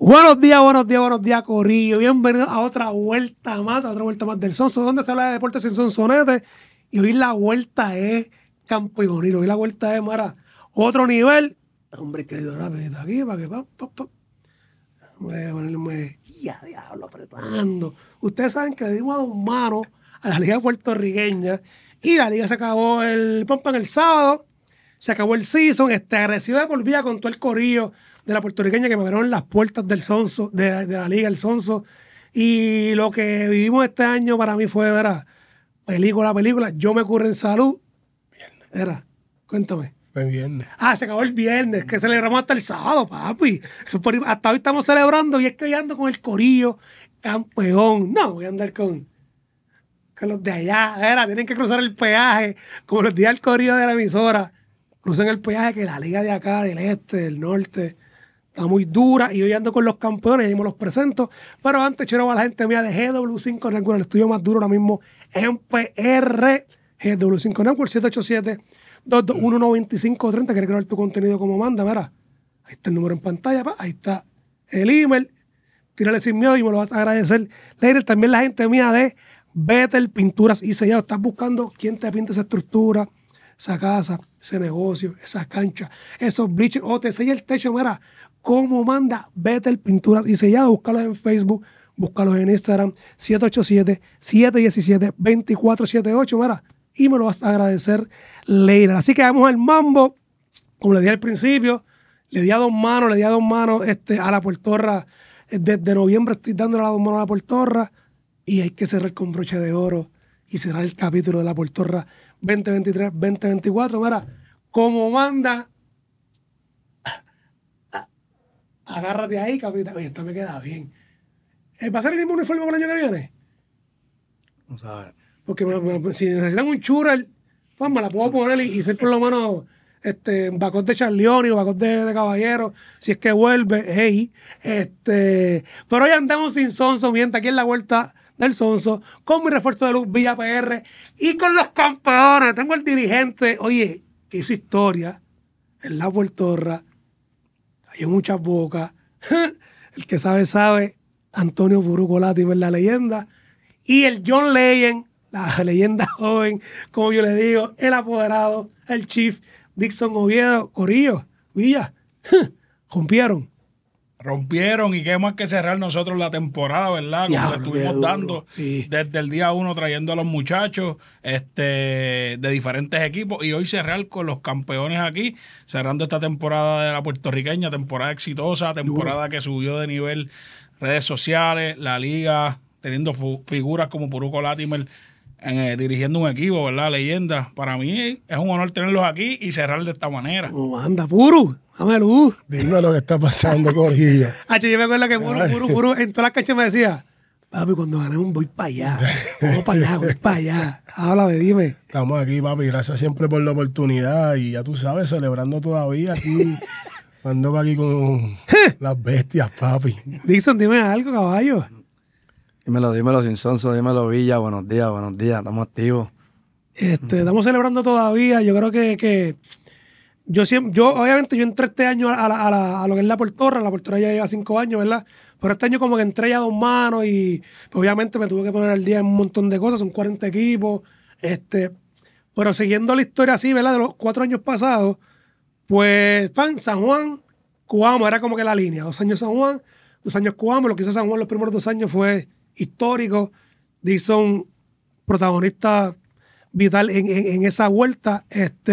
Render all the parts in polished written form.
Buenos días, Corillo. Bienvenidos a otra vuelta más, del Sonso, donde se habla de deportes sin sonsonete. Y hoy la vuelta es campeonil, hoy la vuelta es, mara, otro nivel. Hombre, que dio la peta aquí para que ponerme, ya, diablo, apretando. Ustedes saben que le dimos a 2 manos a la liga puertorriqueña y la liga se acabó el sábado. Se acabó el season, agradecido de por vida con todo el corillo de la puertorriqueña que me abrieron las puertas del Sonso, de la liga, el Sonso. Y lo que vivimos este año para mí fue, ¿verdad? Película. Yo me curé en salud. Era, cuéntame. Fue viernes. Se acabó el viernes, que celebramos hasta el sábado, papi. Hasta hoy estamos celebrando y es que yo ando con el corillo campeón. No, voy a andar con los de allá. Tienen que cruzar el peaje, como los días del corillo de la emisora. Crucen el peaje que la liga de acá, del este, del norte, está muy dura. Y hoy ando con los campeones, ahí me los presento. Pero antes quiero a la gente mía de GW5 Network, el estudio más duro ahora mismo en PR. GW5 Network, 787-221-9530. ¿Quieres crear tu contenido como manda? Mira, ahí está el número en pantalla, ahí está el email. Tírale sin miedo y me lo vas a agradecer. Later, también la gente mía de Betel Pinturas y Sellado. Estás buscando quién te pinte esa estructura, esa casa, ese negocio, esa cancha, esos bleachers, o te sella el techo. Mira, cómo manda Betel Pinturas y Sellado. Búscalos en Facebook, búscalos en Instagram, 787-717-2478, mira, y me lo vas a agradecer later. Así que vamos al mambo. Como le dije al principio, le di a 2 manos a la Puertorra. Desde noviembre estoy dándole a 2 manos a la Puertorra y hay que cerrar con broche de oro y cerrar el capítulo de la Puertorra 2023-2024. Mira, como manda, agárrate ahí, capitán. Oye, esto me queda bien. ¿Va a ser el mismo uniforme para el año que viene? Vamos a ver. Porque si necesitan un churral, pues me la puedo poner y ser por lo menos bacot de Charleoni o bacot de Caballero, si es que vuelve. Hey, pero hoy andamos sin Sonso, mientras aquí en la vuelta del Sonso, con mi refuerzo de luz Villa PR y con los campeones. Tengo el dirigente, oye, que hizo historia en la Puertorra. Hay muchas bocas. El que sabe, Antonio Puruco Latimer, la leyenda. Y el John Legend, la leyenda joven, como yo le digo, el apoderado, el chief Dixon Oviedo. Corillo, Villa, rompieron. Y qué más que cerrar nosotros la temporada, ¿verdad? Como le estuvimos dando desde el día 1, trayendo a los muchachos de diferentes equipos, y hoy cerrar con los campeones aquí, cerrando esta temporada de la puertorriqueña, temporada exitosa, temporada que subió de nivel redes sociales, la liga, teniendo figuras como Puruco Latimer dirigiendo un equipo, ¿verdad? Leyenda. Para mí es un honor tenerlos aquí y cerrar de esta manera. ¿Cómo anda, Puru? Dame luz. Dime lo que está pasando, Corillo. Yo me acuerdo que Puru en todas las canchas me decía: papi, cuando ganemos voy para allá. Voy para allá. Háblame, dime. Estamos aquí, papi. Gracias siempre por la oportunidad. Y ya tú sabes, celebrando todavía aquí. Ando aquí con las bestias, papi. Dixon, dime algo, caballo. Dímelo, sin Sonso, dímelo, Villa. Buenos días, estamos activos. Estamos celebrando todavía. Yo creo que obviamente yo entré este año a lo que es la Puertorra. La Puertorra ya lleva 5 años, ¿verdad? Pero este año como que entré ya a 2 manos y pues, obviamente me tuve que poner al día en un montón de cosas. Son 40 equipos. Pero siguiendo la historia así, ¿verdad? De los 4 años pasados, pues San Juan, Cuamo, era como que la línea. 2 años San Juan, 2 años Cuamo. Lo que hizo San Juan los primeros 2 años fue histórico. Dixon, protagonista vital en esa vuelta.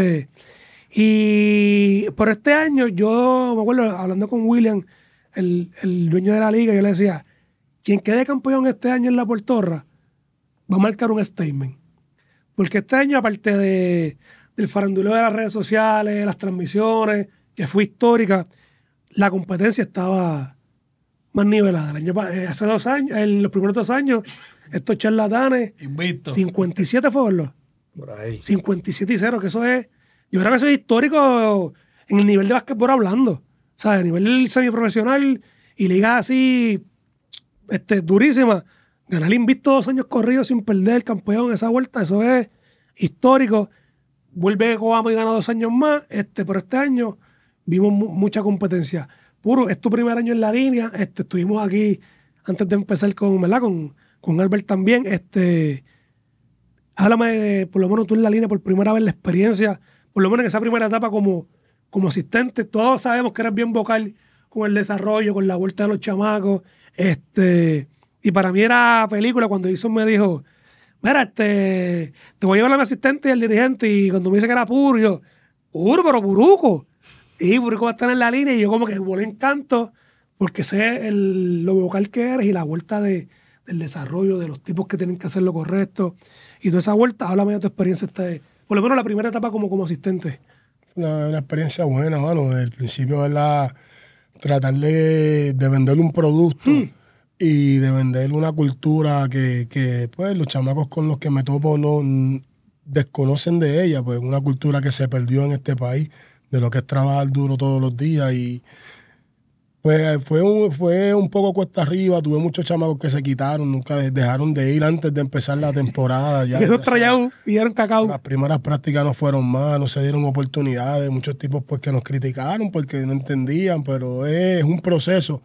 Y por este año, yo me acuerdo hablando con William, el dueño de la liga, yo le decía: quien quede campeón este año en la Puertorra va a marcar un statement. Porque este año, aparte del faranduleo de las redes sociales, las transmisiones, que fue histórica, la competencia estaba más nivelada. Hace 2 años, en los primeros 2 años, estos charlatanes, invicto. 57 fue verlo. Por ahí. 57-0, que eso es, yo creo que eso es histórico en el nivel de básquetbol hablando. O sea, a nivel semiprofesional y ligas así, durísima. Ganar invicto 2 años corridos sin perder el campeón, esa vuelta, eso es histórico. Vuelve Coamo y gana 2 años más, pero este año vimos mucha competencia. Puro, es tu primer año en la línea. Estuvimos aquí antes de empezar con, ¿verdad? Con Albert también. Háblame de, por lo menos tú en la línea, por primera vez la experiencia, por lo menos en esa primera etapa como asistente. Todos sabemos que eres bien vocal con el desarrollo, con la vuelta de los chamacos. Y para mí era película cuando Edison me dijo, mira, te voy a llevar a mi asistente y al dirigente. Y cuando me dice que era Puro, yo, Puro, pero Puruco. Y Puruco va a estar en la línea y yo como que volé en canto porque sé lo vocal que eres y la vuelta del desarrollo, de los tipos que tienen que hacer lo correcto. Y toda esa vuelta, háblame de tu experiencia, por lo menos la primera etapa como asistente. Una experiencia buena, mano. Desde el principio, ¿verdad? Tratar de vender un producto y de vender una cultura que pues, los chamacos con los que me topo no desconocen de ella. Pues una cultura que se perdió en este país, de lo que es trabajar duro todos los días. Y pues fue un poco cuesta arriba. Tuve muchos chamacos que se quitaron, nunca dejaron de ir antes de empezar la temporada. Ya, esos trayados pidieron cacao. Las primeras prácticas no fueron más, no se dieron oportunidades. Muchos tipos pues que nos criticaron porque no entendían, pero es un proceso.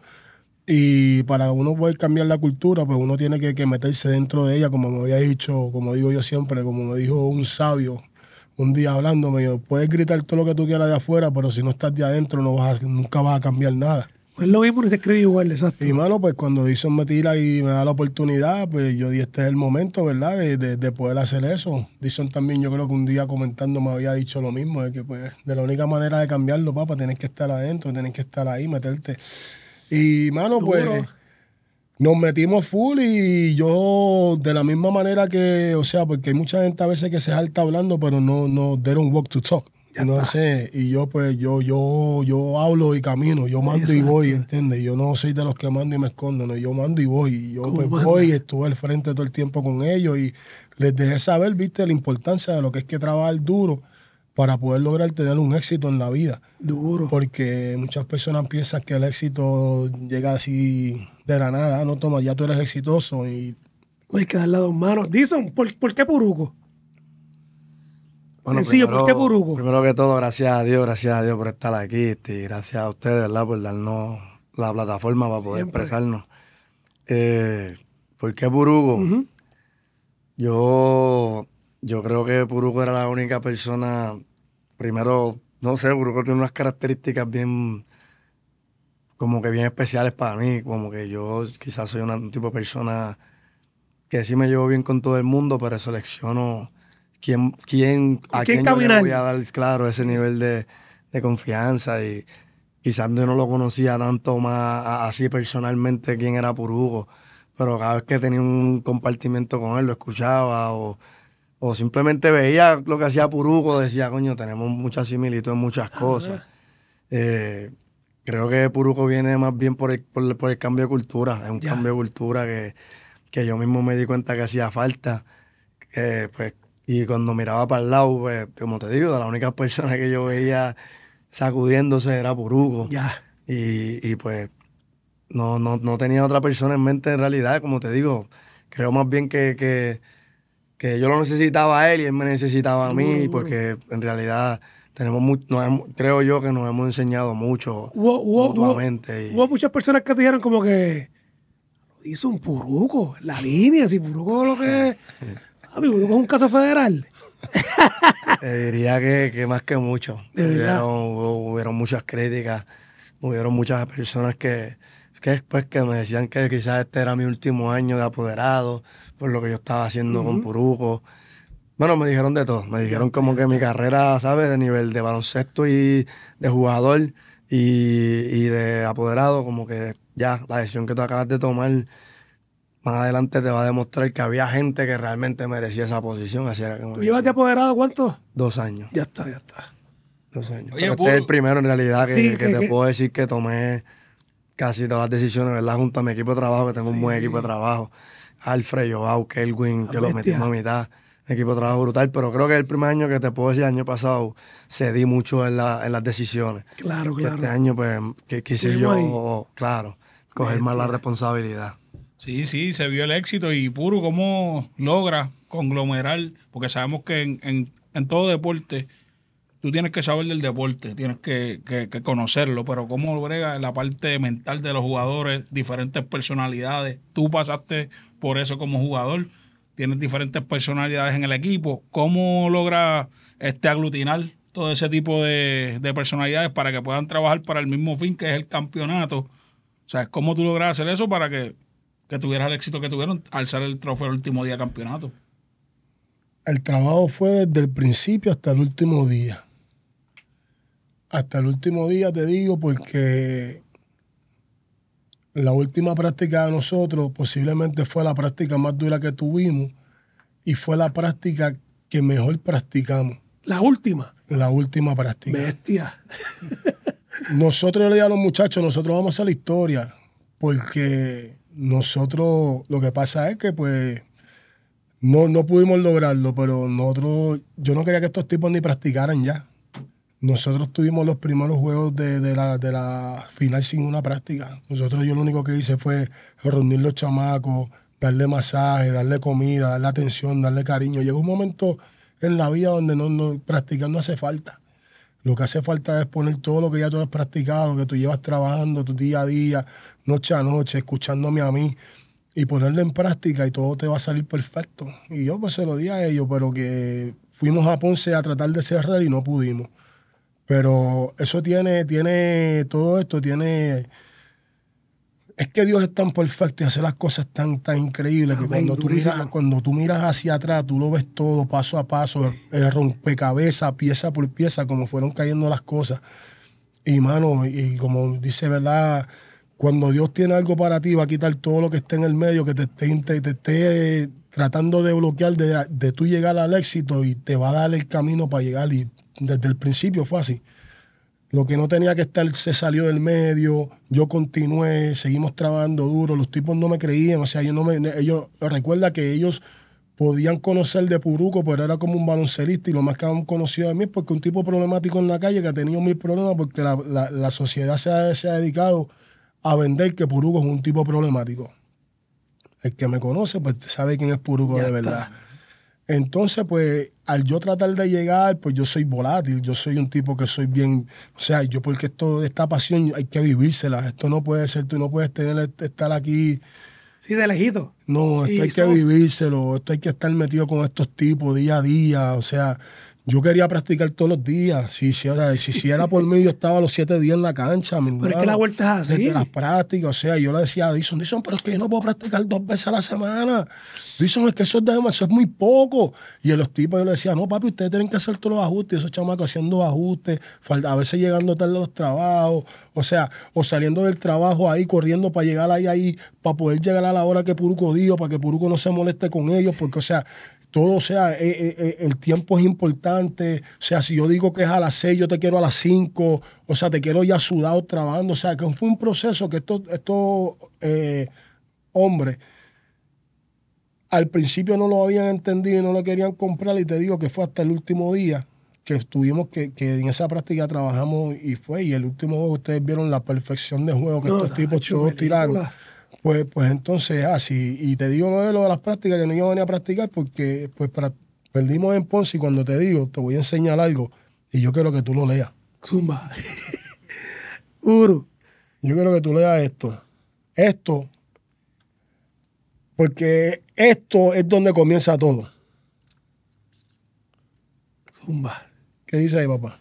Y para uno poder cambiar la cultura, pues uno tiene que meterse dentro de ella, como me había dicho, como digo yo siempre, como me dijo un sabio un día hablándome, puedes gritar todo lo que tú quieras de afuera, pero si no estás de adentro nunca vas a cambiar nada. Pues lo mismo y se escribe igual, exacto. Y mano, pues cuando Dixon me tira y me da la oportunidad, pues yo di este es el momento, ¿verdad? De poder hacer eso. Dixon también yo creo que un día comentando me había dicho lo mismo, de que pues de la única manera de cambiarlo, papá, tienes que estar adentro, tienes que estar ahí, meterte. Y mano, Duro. pues nos metimos full y yo de la misma manera que, o sea, porque hay mucha gente a veces que se salta hablando, pero no, they don't walk to talk. No sé, y yo pues yo hablo y camino, yo mando y voy, ¿entiendes? Yo no soy de los que mando y me escondo, no, yo mando y voy. Y yo pues voy y estuve al frente todo el tiempo con ellos y les dejé saber, viste, la importancia de lo que es que trabajar duro para poder lograr tener un éxito en la vida. Duro. Porque muchas personas piensan que el éxito llega así de la nada, no toma, ya tú eres exitoso y... Hay que darle a dos manos. Dixon, ¿por qué Puruco? Bueno, sencillo, ¿por qué Puruco? Primero que todo, gracias a Dios por estar aquí y gracias a ustedes, ¿verdad? Por darnos la plataforma para poder expresarnos. ¿Por qué Puruco? Yo creo que Puruco era la única persona, primero, no sé, Puruco tiene unas características bien especiales para mí, como que yo quizás soy un tipo de persona que sí me llevo bien con todo el mundo, pero selecciono a quién yo le voy a dar, claro, ese nivel de confianza y quizás yo no lo conocía tanto más así personalmente quién era Puruco, pero cada vez que tenía un compartimiento con él lo escuchaba o simplemente veía lo que hacía Puruco, decía, coño, tenemos mucha similitud en muchas cosas. Creo que Puruco viene más bien por el cambio de cultura, es un cambio de cultura que yo mismo me di cuenta que hacía falta, pues. Y cuando miraba para el lado, pues, como te digo, la única persona que yo veía sacudiéndose era Puruco. Y pues no tenía otra persona en mente en realidad, como te digo. Creo más bien que yo lo necesitaba a él y él me necesitaba a mí, porque en realidad creo yo que nos hemos enseñado mucho mutuamente. Hubo muchas personas que te dijeron como que hizo un Puruco, la línea, si Puruco lo que... Amigo, ¿es un caso federal? Te diría que más que mucho. Hubieron muchas críticas, hubieron muchas personas que me decían que quizás este era mi último año de apoderado por lo que yo estaba haciendo con Puruco. Bueno, me dijeron de todo. Me dijeron como que mi carrera, ¿sabes? De nivel de baloncesto y de jugador y de apoderado, como que ya, la decisión que tú acabas de tomar... Más adelante te va a demostrar que había gente que realmente merecía esa posición. Así era que ¿Tú llevas de apoderado cuánto? 2 años. Ya está. 2 años. Oye, pero este es el primero en realidad que te puedo decir que tomé casi todas las decisiones, ¿verdad? Junto a mi equipo de trabajo, que tengo un buen equipo de trabajo. Alfred, Joao, Kelvin, que lo metimos a mitad. Equipo de trabajo brutal, pero creo que es el primer año que te puedo decir, el año pasado cedí mucho en las decisiones. Claro. Este año, pues, que quise yo, claro, coger más la responsabilidad. Sí, se vio el éxito y Puro cómo logra conglomerar, porque sabemos que en todo deporte tú tienes que saber del deporte, tienes que conocerlo, pero cómo brega la parte mental de los jugadores, diferentes personalidades. Tú pasaste por eso como jugador, tienes diferentes personalidades en el equipo. ¿Cómo logras aglutinar todo ese tipo de personalidades para que puedan trabajar para el mismo fin que es el campeonato? O sea, ¿cómo tú logras hacer eso para que tuvieras el éxito que tuvieron al alzar el trofeo el último día de campeonato? El trabajo fue desde el principio hasta el último día. Hasta el último día, te digo, porque la última práctica de nosotros posiblemente fue la práctica más dura que tuvimos y fue la práctica que mejor practicamos. ¿La última? La última práctica. Bestia. Nosotros, yo le digo a los muchachos, nosotros vamos a hacer la historia, porque nosotros, lo que pasa es que pues no pudimos lograrlo, pero nosotros, yo no quería que estos tipos ni practicaran ya. Nosotros tuvimos los primeros juegos de la final sin una práctica. Yo lo único que hice fue reunir los chamacos, darle masaje, darle comida, darle atención, darle cariño. Llegó un momento en la vida donde practicar no hace falta. Lo que hace falta es poner todo lo que ya tú has practicado, que tú llevas trabajando tu día a día, noche a noche, escuchándome a mí, y ponerlo en práctica y todo te va a salir perfecto. Y yo pues se lo di a ellos, pero que fuimos a Ponce a tratar de cerrar y no pudimos. Pero eso todo esto tiene... Es que Dios es tan perfecto y hace las cosas tan increíbles que cuando tú miras hacia atrás, tú lo ves todo paso a paso, el rompecabezas, pieza por pieza, como fueron cayendo las cosas. Y, mano, y como dice, ¿verdad? Cuando Dios tiene algo para ti, va a quitar todo lo que esté en el medio, que te esté tratando de bloquear de tú llegar al éxito, y te va a dar el camino para llegar. Y desde el principio fue así. Lo que no tenía que estar se salió del medio, yo continué, seguimos trabajando duro, los tipos no me creían, o sea, ellos recuerda que ellos podían conocer de Puruco, pero era como un baloncelista, y lo más que han conocido de mí es porque un tipo problemático en la calle que ha tenido mil problemas, porque la sociedad se ha dedicado a vender que Puruco es un tipo problemático. El que me conoce, pues sabe quién es Puruco de verdad. Entonces, pues, al yo tratar de llegar, pues yo soy volátil, yo soy un tipo que soy bien, o sea, porque esta pasión hay que vivírsela, esto no puede ser, tú no puedes estar aquí. Sí, de lejito. No, esto hay que vivírselo, esto hay que estar metido con estos tipos día a día, o sea, yo quería practicar todos los días. Si era por mí, yo estaba los 7 días en la cancha. Pero es que la vuelta es así. Desde las prácticas, o sea, yo le decía a Dison, pero es que yo no puedo practicar 2 veces a la semana. Dison, es que eso es muy poco. Y a los tipos yo le decía, no, papi, ustedes tienen que hacer todos los ajustes. Esos chamacos haciendo ajustes, a veces llegando tarde a los trabajos, o sea, o saliendo del trabajo ahí, corriendo para llegar ahí, para poder llegar a la hora que Puruco dijo, para que Puruco no se moleste con ellos, porque, o sea, todo, o sea, el tiempo es importante. O sea, si yo digo que es a las 6, yo te quiero a las 5. O sea, te quiero ya sudado trabajando. O sea, que fue un proceso que estos hombres al principio no lo habían entendido y no lo querían comprar. Y te digo que fue hasta el último día que estuvimos, que en esa práctica trabajamos, y el último juego, ustedes vieron la perfección de juego que estos tipos todos tiraron. Pues entonces así, y te digo lo de las prácticas, que no iba a venir a practicar porque pues perdimos en Ponce, y cuando te digo, te voy a enseñar algo, y yo quiero que tú lo leas. Zumba. Uru. Yo quiero que tú leas esto, porque esto es donde comienza todo. Zumba. ¿Qué dice ahí, papá?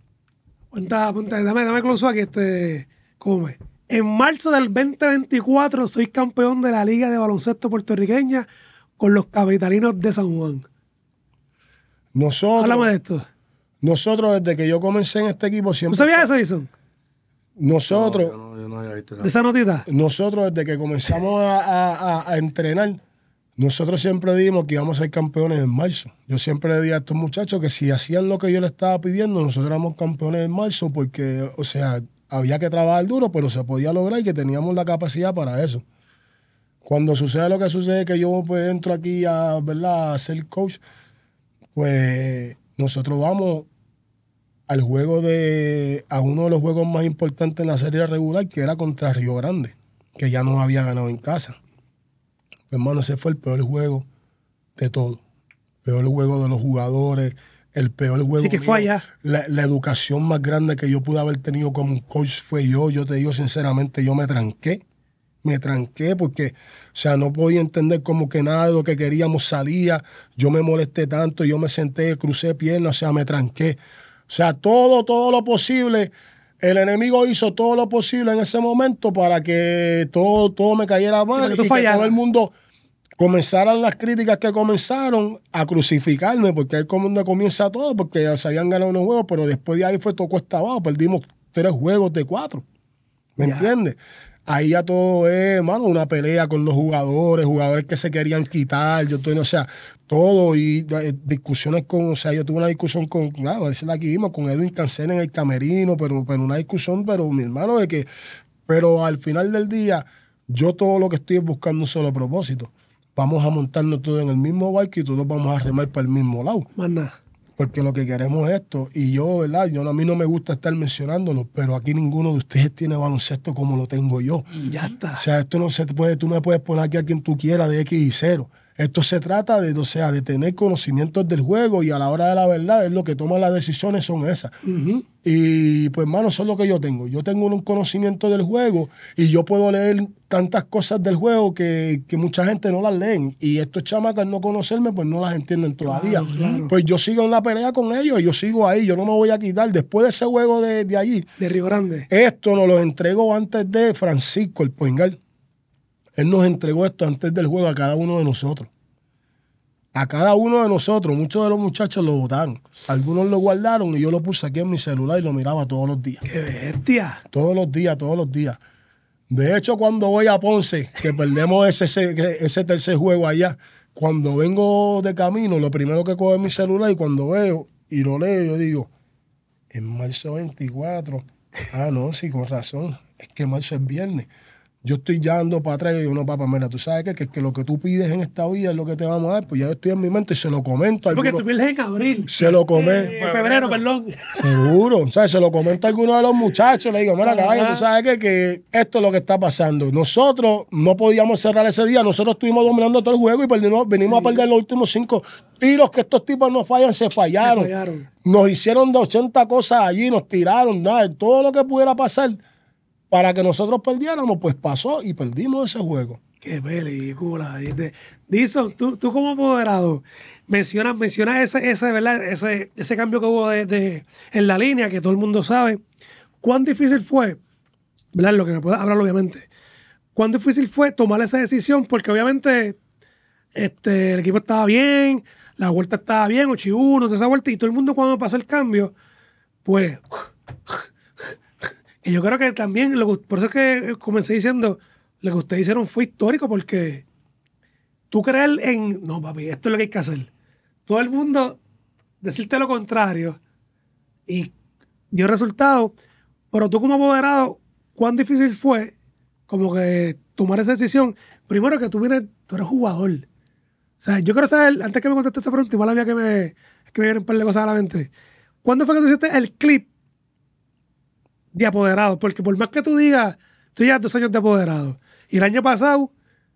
Dame close aquí, come. En marzo del 2024 soy campeón de la Liga de Baloncesto Puertorriqueña con los Capitalinos de San Juan. Háblame de esto. Nosotros, desde que yo comencé en este equipo, siempre... ¿Tú sabías eso, Jason? Nosotros... Yo no había visto ¿De esa notita? Nosotros, desde que comenzamos a entrenar, nosotros siempre dijimos que íbamos a ser campeones en marzo. Yo siempre le dije a estos muchachos que si hacían lo que yo les estaba pidiendo, nosotros éramos campeones en marzo, porque, o sea, había que trabajar duro, pero se podía lograr, y que teníamos la capacidad para eso. Cuando sucede lo que sucede, que yo pues entro aquí a ser coach, pues nosotros vamos a uno de los juegos más importantes en la serie regular, que era contra Río Grande, que ya nos había ganado en casa. Hermano, ese fue el peor juego de todo. Peor juego de los jugadores, el peor juego Sí, que fue mío. allá. La educación más grande que yo pude haber tenido como un coach fue yo te digo sinceramente, yo me tranqué porque, o sea, no podía entender como que nada de lo que queríamos salía, yo me molesté tanto, yo me senté, crucé piernas, o sea, me tranqué. O sea, todo lo posible, el enemigo hizo todo lo posible en ese momento para que todo me cayera mal que y tú que fallaras. todo el mundo comenzaran las críticas que comenzaron a crucificarme, porque ahí como donde comienza todo, porque ya se habían ganado unos juegos, pero después de ahí fue todo cuesta abajo, perdimos 3 juegos de 4. ¿Me Ya. entiendes? Ahí ya todo es, mano, una pelea con los jugadores que se querían quitar, o sea, todo y discusiones o sea, yo tuve una discusión claro, esa es la que vimos, con Edwin Cancel en el camerino, pero una discusión, pero mi hermano, pero al final del día, yo todo lo que estoy es buscando un solo propósito. Vamos a montarnos todos en el mismo barco y todos vamos a remar para el mismo lado. Más nada. Porque lo que queremos es esto. Y yo, ¿verdad? A mí no me gusta estar mencionándolo, pero aquí ninguno de ustedes tiene baloncesto como lo tengo yo. Ya está. O sea, esto no se puede, tú me puedes poner aquí a quien tú quieras de X y 0. Esto se trata de, o sea, de tener conocimientos del juego y a la hora de la verdad es lo que toma las decisiones son esas. Y pues, hermano, eso es lo que yo tengo. Yo tengo un conocimiento del juego y yo puedo leer tantas cosas del juego que mucha gente no las leen. Y estos chamacas no conocerme, pues no las entienden todavía. Claro. Pues yo sigo en la pelea con ellos, yo sigo ahí, yo no me voy a quitar. Después de ese juego de allí, De Río Grande. esto nos lo entregó antes de Francisco, el Poingal. Él nos entregó esto antes del juego a cada uno de nosotros. A cada uno de nosotros. Muchos de los muchachos lo votaron. Algunos lo guardaron y yo lo puse aquí en mi celular y lo miraba todos los días. ¡Qué bestia! Todos los días. De hecho, cuando voy a Ponce, que perdemos ese tercer juego allá, cuando vengo de camino, lo primero que cojo es mi celular y cuando veo y lo leo, yo digo, en marzo 24. Ah, no, sí, con razón. Es que marzo es viernes. Yo estoy ya ando para atrás y digo, no, papá, mira, tú sabes que lo que tú pides en esta vida es lo que te vamos a dar, pues ya yo estoy en mi mente y se lo comento. Porque tú pierdes en abril. Se lo come. Febrero, perdón. Seguro, ¿sabes? Se lo comento a alguno de los muchachos, le digo, mira, caballo, tú sabes que esto es lo que está pasando. Nosotros no podíamos cerrar ese día, nosotros estuvimos dominando todo el juego y venimos a perder los últimos 5 tiros que estos tipos no fallan, se fallaron. Nos hicieron de 80 cosas allí, nos tiraron, nada, todo lo que pudiera pasar para que nosotros perdiéramos, pues pasó y perdimos ese juego. Qué película. Dison, tú como apoderado, mencionas ese, ¿verdad? Ese cambio que hubo en la línea, que todo el mundo sabe. ¿Cuán difícil fue? ¿Verdad? Lo que me puedes hablar, obviamente. ¿Cuán difícil fue tomar esa decisión? Porque obviamente el equipo estaba bien, la vuelta estaba bien, 8-1, toda esa vuelta, y todo el mundo cuando pasó el cambio, pues... Y yo creo que también, por eso es que comencé diciendo, lo que ustedes hicieron fue histórico, porque tú creer en, no papi, esto es lo que hay que hacer. Todo el mundo decirte lo contrario y dio resultado, pero tú como apoderado, ¿cuán difícil fue como que tomar esa decisión? Primero que tú eres jugador. O sea, yo quiero saber, antes que me contestes esa pregunta, igual había que me vienen un par de cosas a la mente. ¿Cuándo fue que tú hiciste el clip de apoderado? Porque por más que tú digas, tú llevas 2 años de apoderado y el año pasado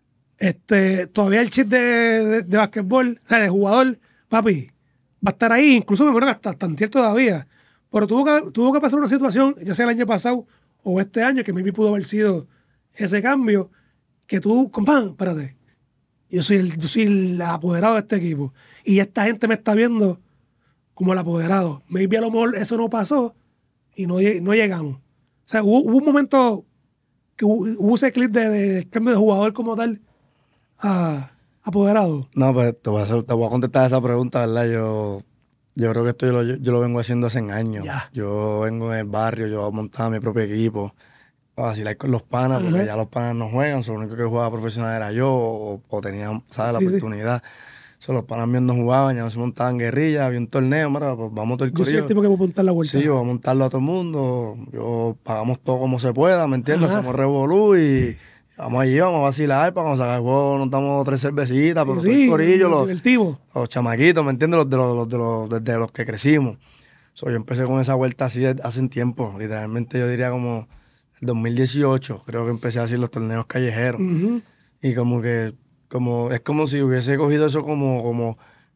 todavía el chip de basquetbol, o sea, de jugador, papi, va a estar ahí, incluso me acuerdo que hasta antier todavía, pero tuvo que pasar una situación, ya sea el año pasado o este año, que maybe pudo haber sido ese cambio, que tú, compadre, espérate, yo soy el apoderado de este equipo y esta gente me está viendo como el apoderado, maybe a lo mejor eso no pasó y no llegamos. O sea, hubo un momento que hubo ese clip de cambio de jugador como tal a apoderado. No, pues te voy a contestar esa pregunta, ¿verdad? Yo creo que esto yo lo vengo haciendo hace años. Ya. Yo vengo en el barrio, yo montaba mi propio equipo, a vacilar con los panas, porque ya los panas no juegan, lo único que jugaba profesional era yo, o tenía, ¿sabes? La oportunidad. Los panas míos no jugaban, ya no se montaban guerrillas, había un torneo, mira, pues vamos todo el corillo. Yo soy el tipo que voy a montar la vuelta. Sí, yo voy a montarlo a todo el mundo, pagamos todo como se pueda, ¿me entiendes? Hacemos revolú y vamos allí, vamos a vacilar, para cuando sacar el juego nos damos 3 cervecitas, pero todo el corillo, los chamaquitos, ¿me entiendes? Desde los que crecimos. Yo empecé con esa vuelta así hace un tiempo, literalmente yo diría como el 2018, creo que empecé a hacer los torneos callejeros. Y es como si hubiese cogido eso como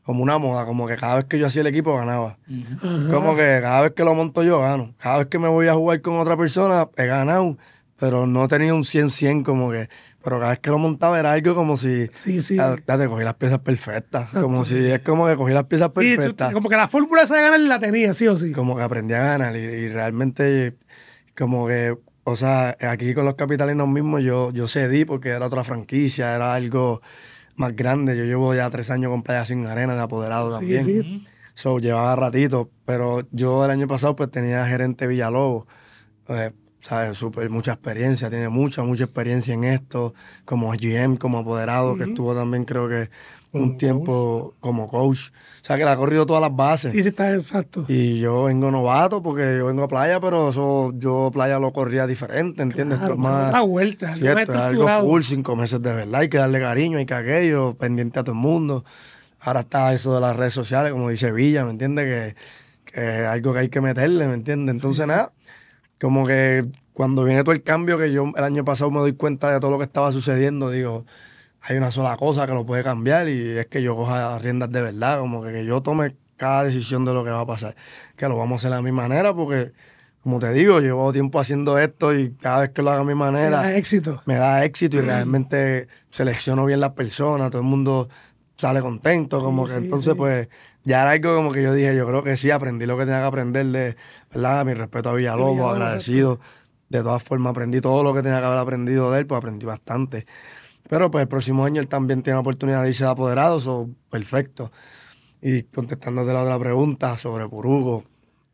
como una moda, como que cada vez que yo hacía el equipo ganaba. Como que cada vez que lo monto yo gano. Cada vez que me voy a jugar con otra persona he ganado, pero no he tenido un 100-100 como que... Pero cada vez que lo montaba era algo como si... Ya te cogí las piezas perfectas. Como si es como que cogí las piezas perfectas. Como que la fórmula esa de ganar la tenía, sí o sí. Como que aprendí a ganar y realmente como que... O sea, aquí con los capitalinos mismos yo cedí porque era otra franquicia, era algo más grande. Yo llevo ya 3 años con Playa Sin Arena de apoderado también. Sí. So, llevaba ratito, pero yo el año pasado pues tenía gerente Villalobos. ¿Sabes? Mucha experiencia, tiene mucha experiencia en esto, como GM, como apoderado, que estuvo también creo que un tiempo como coach. O sea, que le ha corrido todas las bases. Sí, está exacto. Y yo vengo novato porque yo vengo a Playa, pero yo Playa lo corría diferente, ¿entiendes? Claro, esto es más... otra vuelta. Sí, esto es algo full, 5 meses de verdad, hay que darle cariño, hay que aquello, pendiente a todo el mundo. Ahora está eso de las redes sociales, como dice Villa, ¿me entiendes? Que es algo que hay que meterle, ¿me entiendes? Entonces, nada, como que cuando viene todo el cambio que yo el año pasado me doy cuenta de todo lo que estaba sucediendo, digo, hay una sola cosa que lo puede cambiar y es que yo coja riendas de verdad, como que yo tome cada decisión de lo que va a pasar, que lo vamos a hacer de mi manera porque, como te digo, llevo tiempo haciendo esto y cada vez que lo hago a mi manera... Me da éxito y realmente selecciono bien las personas, todo el mundo sale contento, como que entonces pues ya era algo como que yo dije, yo creo que sí, aprendí lo que tenía que aprender de, ¿verdad? Mi respeto a Villalobos, agradecido. De todas formas, aprendí todo lo que tenía que haber aprendido de él, pues aprendí bastante. Pero pues el próximo año él también tiene la oportunidad de irse de apoderado, so, perfecto. Y contestándote la otra pregunta sobre Puruco,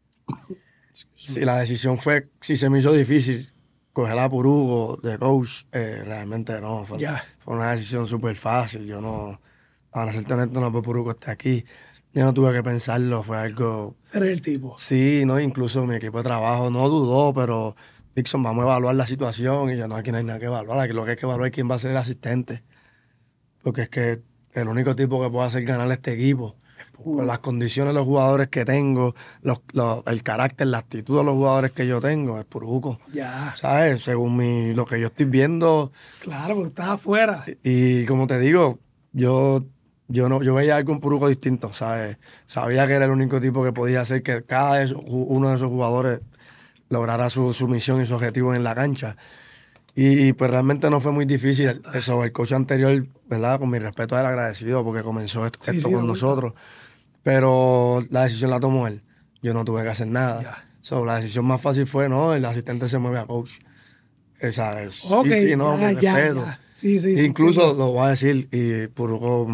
si la decisión fue, si se me hizo difícil coger a Puruco de coach, realmente no. Fue una decisión súper fácil. Yo no, para serte honesto, no, pues Puruco está aquí. Yo no tuve que pensarlo, fue algo... Eres el tipo. Sí, no, incluso mi equipo de trabajo no dudó, pero Dixon, vamos a evaluar la situación. Y yo, no, aquí no hay nada que evaluar, aquí lo que hay que evaluar es quién va a ser el asistente. Porque es que el único tipo que puede hacer ganar este equipo, con las condiciones de los jugadores que tengo, el carácter, la actitud de los jugadores que yo tengo, es Puruco. ¿Sabes? Según lo que yo estoy viendo. Claro, porque estás afuera. Y como te digo, yo veía algo en Puruco distinto, ¿sabes? Sabía que era el único tipo que podía hacer que uno de esos jugadores lograra su misión y su objetivo en la cancha. Y pues realmente no fue muy difícil. Eso, el coach anterior, ¿verdad? Con mi respeto a él, agradecido porque comenzó esto con nosotros. Pero la decisión la tomó él. Yo no tuve que hacer nada. La decisión más fácil fue, no, el asistente se mueve a coach. Esa es. Okay, mi respeto. Incluso lo voy a decir, y Puruco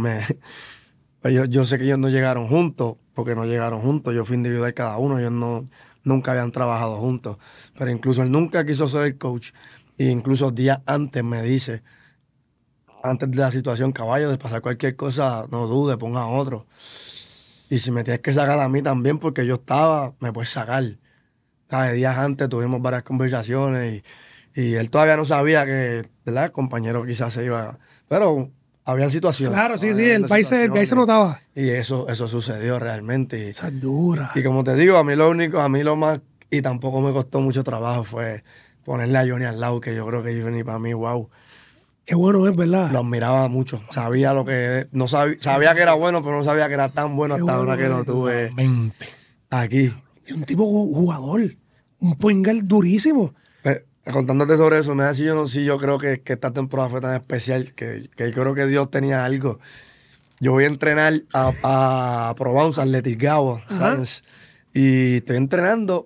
yo sé que ellos no llegaron juntos, porque no llegaron juntos. Yo fui individual cada uno, ellos nunca habían trabajado juntos. Pero incluso él nunca quiso ser el coach. E incluso días antes me dice, antes de la situación, caballo, de pasar cualquier cosa, no dude, ponga a otro. Y si me tienes que sacar a mí también, porque yo estaba, me puedes sacar. Días antes tuvimos varias conversaciones y él todavía no sabía que, ¿verdad? El compañero quizás se iba. Pero había situaciones. Claro, sí, el país se notaba. Y eso sucedió realmente. Esa es dura. Y como te digo, a mí lo más, y tampoco me costó mucho trabajo, fue ponerle a Johnny al lado, que yo creo que Johnny para mí, wow. Qué bueno es, ¿verdad? Lo admiraba mucho. Sabía lo que... No sabía que era bueno, pero no sabía que era tan bueno hasta ahora que lo tuve aquí. Y un tipo jugador. Un point guard durísimo. Contándote sobre eso, me da yo creo que esta temporada fue tan especial que creo que Dios tenía algo. Yo voy a entrenar a Provence Athletic Gabo, ¿sabes? Y estoy entrenando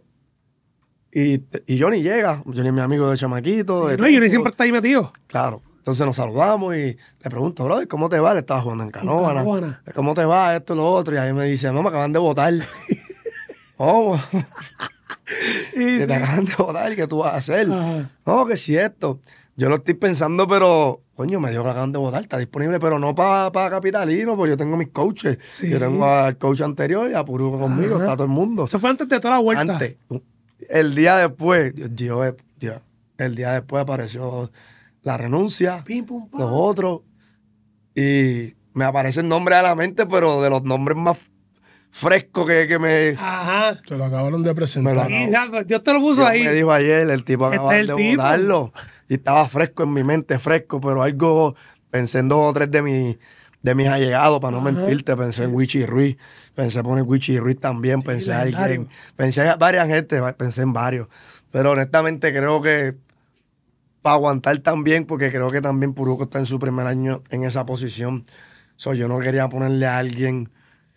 y Johnny llega. Johnny es mi amigo de chamaquito. Johnny siempre está ahí metido. Claro. Entonces nos saludamos y le pregunto, brother, ¿cómo te va? Le estaba jugando en Canóvana. ¿Cómo te va? Esto y lo otro. Y ahí me dice, no, me acaban de votar. ¿Cómo? Que te acaban de votar, ¿qué tú vas a hacer? No, que si esto. Yo lo estoy pensando, pero, coño, me dio que acaban de votar, está disponible, pero no para Capitalino, porque yo tengo mis coaches. Yo tengo al coach anterior y a Puruco conmigo, está todo el mundo. Eso fue antes de toda la vuelta. Antes. El día después, el día después apareció la renuncia, los otros, y me aparece el nombre a la mente, pero de los nombres más frescos que me... Ajá. Te lo acabaron de presentar. Dios te lo puso ahí. Me dijo ayer, el tipo acaba de votarlo, y estaba fresco en mi mente, pero algo, pensé en 2 o 3 de de mis allegados, para no mentirte, pensé en Wichi Ruiz, pensé poner Wichi Ruiz también, pensé en alguien, pensé en varias gente, pensé en varios. Pero honestamente creo que para aguantar también, porque creo que también Puruco está en su primer año en esa posición. Yo no quería ponerle a alguien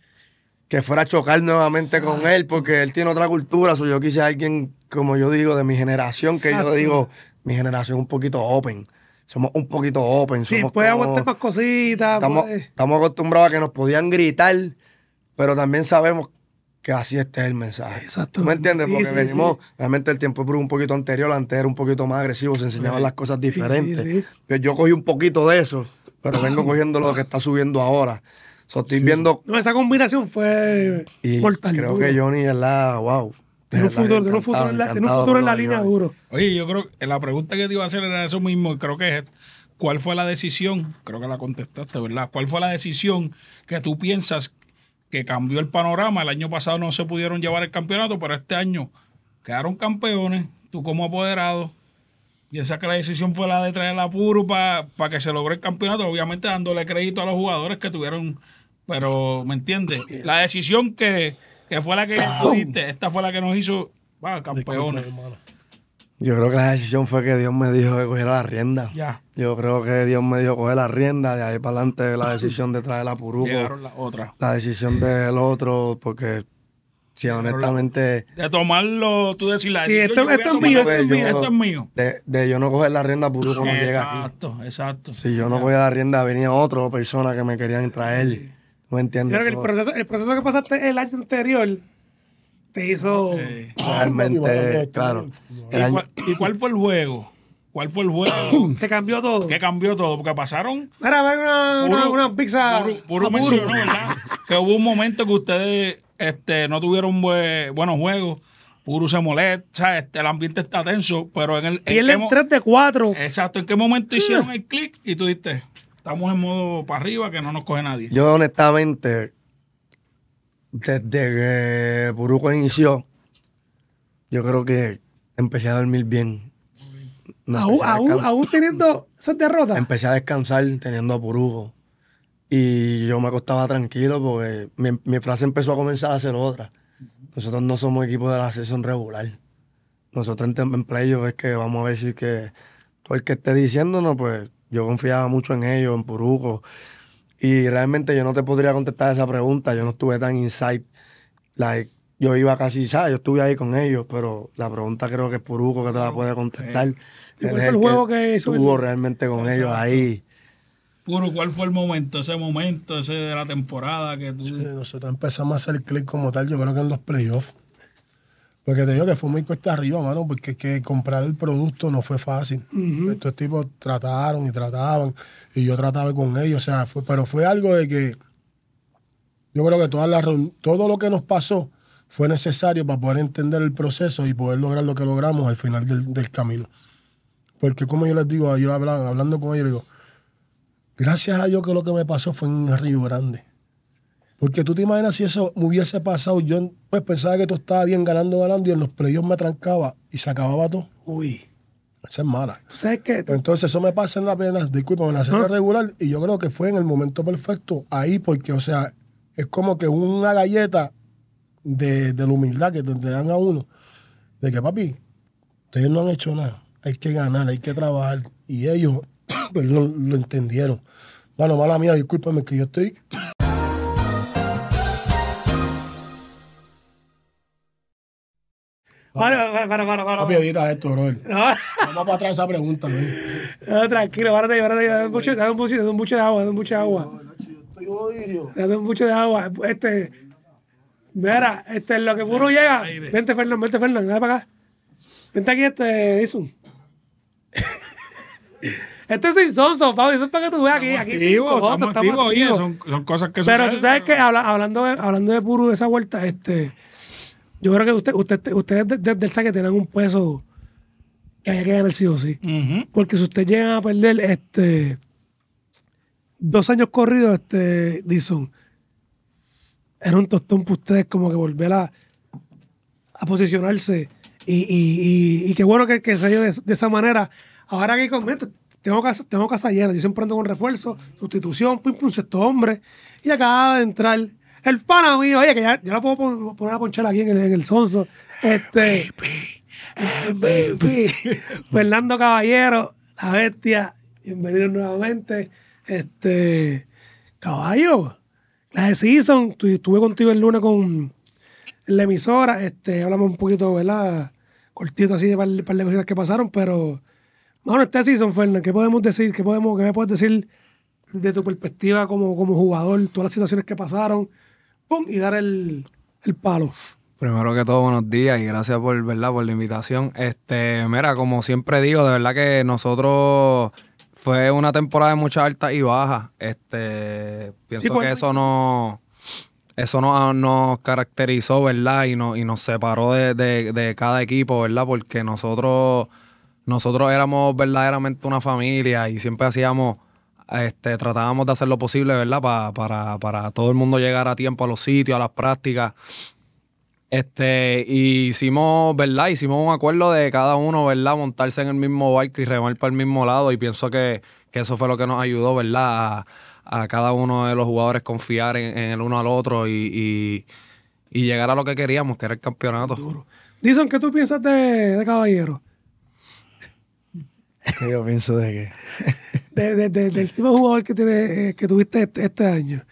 que fuera a chocar nuevamente con él, porque él tiene otra cultura. Yo quise a alguien, como yo digo, de mi generación, que yo digo, mi generación un poquito open. Somos un poquito open. Sí, somos puede aguantar más cositas. Estamos acostumbrados a que nos podían gritar, pero también sabemos que así este es el mensaje. Exacto. ¿Tú me entiendes? Sí, porque venimos, sí. realmente el tiempo un poquito anterior, antes era un poquito más agresivo, se enseñaban las cosas diferentes. Sí. Pues yo cogí un poquito de eso, pero vengo cogiendo lo que está subiendo ahora. Estoy viendo... No, esa combinación fue mortal. Creo que Johnny, ¿verdad? Wow. Tiene un futuro en la línea duro. Oye, yo creo que la pregunta que te iba a hacer era eso mismo, creo que es, ¿cuál fue la decisión? Creo que la contestaste, ¿verdad? ¿Cuál fue la decisión que tú piensas que cambió el panorama? El año pasado no se pudieron llevar el campeonato, pero este año quedaron campeones, tú como apoderado, piensas que la decisión fue la de traer a Puru para que se logre el campeonato, obviamente dándole crédito a los jugadores que tuvieron, pero ¿me entiendes? La decisión que fue la que tú diste, esta fue la que nos hizo campeones. Yo creo que la decisión fue que Dios me dijo que cogiera la rienda. Ya. Yo creo que Dios me dijo coger la rienda, de ahí para adelante la decisión de traer a Puruco. Llegaron las otras. La decisión del otro, porque si honestamente... De tomarlo, tú decir la decisión. Sí, esto es mío. De yo no coger la rienda, Puruco no llega aquí. Exacto. Si yo no cogía la rienda, venía otra persona que me querían traer. Sí. ¿No entiendes? Creo que el proceso que pasaste el año anterior te hizo... Realmente, claro. ¿Y cuál fue el juego? ¿Cuál fue el juego? Que cambió todo. Que cambió todo, porque pasaron... Era ver una pizza... Puro mencionó, ¿verdad? Que hubo un momento que ustedes no tuvieron buenos juegos. Puru se molesta, ¿sabes? El ambiente está tenso, pero en el... Y él en 3 de 4. Exacto. ¿En qué momento hicieron el clic y tú dijiste, estamos en modo para arriba, que no nos coge nadie? Yo honestamente, desde que Puruco inició, yo creo que empecé a dormir bien. Aún teniendo esas derrotas. Empecé a descansar teniendo a Puruco. Y yo me acostaba tranquilo porque mi frase empezó a comenzar a hacer otra. Nosotros no somos equipo de la sesión regular. Nosotros en playoff es que vamos a ver si que todo el que esté diciéndonos, pues yo confiaba mucho en ellos, en Puruco. Y realmente yo no te podría contestar esa pregunta. Yo no estuve tan inside. Yo iba casi, ¿sabes? Yo estuve ahí con ellos, pero la pregunta creo que es Puruco que te la puede contestar. ¿Cuál fue el juego que estuvo realmente con ellos ahí? Puro, ¿cuál fue el momento, ese de la temporada que tú... Sí, nosotros empezamos a hacer clic como tal, yo creo que en los playoffs. Porque te digo que fue muy cuesta arriba, mano, porque es que comprar el producto no fue fácil. Estos tipos trataron y trataban, y yo trataba con ellos, o sea, pero fue algo de que yo creo que todo lo que nos pasó fue necesario para poder entender el proceso y poder lograr lo que logramos al final del camino. Porque como yo les digo, yo hablando con ellos, digo, gracias a Dios que lo que me pasó fue en Río Grande. Porque tú te imaginas si eso me hubiese pasado, yo pues pensaba que tú estabas bien ganando, y en los playoffs me trancaba y se acababa todo. Uy. Esa es mala. ¿Sabes qué? Entonces eso me pasa en la serie regular y yo creo que fue en el momento perfecto ahí porque, o sea, es como que una galleta de la humildad que te dan a uno. De que, papi, ustedes no han hecho nada. Hay que ganar, hay que trabajar. Y ellos pues, lo entendieron. Bueno, mala mía, discúlpame que yo estoy... Para. Papi, edita esto, brother. No. Vamos para atrás esa pregunta, ¿no? No, tranquilo, párate, dame un buche de agua, dame un buche de agua. Dame un buche de agua. Mira, lo que Puro llega. Vente, Fernando, dale para acá. Vente aquí, Edson. Este es sin sonso, Pablo, eso es para que tú veas aquí estamos activos. Son cosas que pero tú sabes que hablando de Puro de esa vuelta, yo creo que ustedes desde el saque tienen un peso que había que ganar sí o sí. Porque si ustedes llegan a perder 2 años corridos, Dixon, era un tostón para ustedes como que volver a posicionarse. Y qué bueno que se dio de esa manera. Ahora que tengo casa llena. Yo siempre ando con refuerzo, sustitución, pum, pum, sexto hombre. Y acaba de entrar el pana mío, oye, que ya lo puedo poner a ponchar aquí en el sonso. Fernando Caballero, la bestia. Bienvenido nuevamente. Caballo, la de Season, estuve contigo el lunes en la emisora, hablamos un poquito, ¿verdad? Cortito así de par de cosas que pasaron, pero bueno, Season, Fernando, ¿qué podemos decir? ¿Qué me puedes decir de tu perspectiva como jugador, todas las situaciones que pasaron, pum, y dar el palo? Primero que todo, buenos días y gracias por la invitación. Mira, como siempre digo, de verdad que nosotros fue una temporada de muchas altas y bajas. Pienso que eso nos caracterizó, ¿verdad? Y nos separó de cada equipo, ¿verdad? Porque nosotros éramos verdaderamente una familia y siempre tratábamos de hacer lo posible, ¿verdad? Para todo el mundo llegar a tiempo a los sitios, a las prácticas. Y hicimos un acuerdo de cada uno, ¿verdad? Montarse en el mismo barco y remar para el mismo lado, y pienso que eso fue lo que nos ayudó, ¿verdad? A cada uno de los jugadores confiar en el uno al otro y llegar a lo que queríamos, que era el campeonato. Duro. Dicen, ¿qué tú piensas de Caballero? ¿Qué yo pienso de qué? Del tipo de jugador que tuviste este año.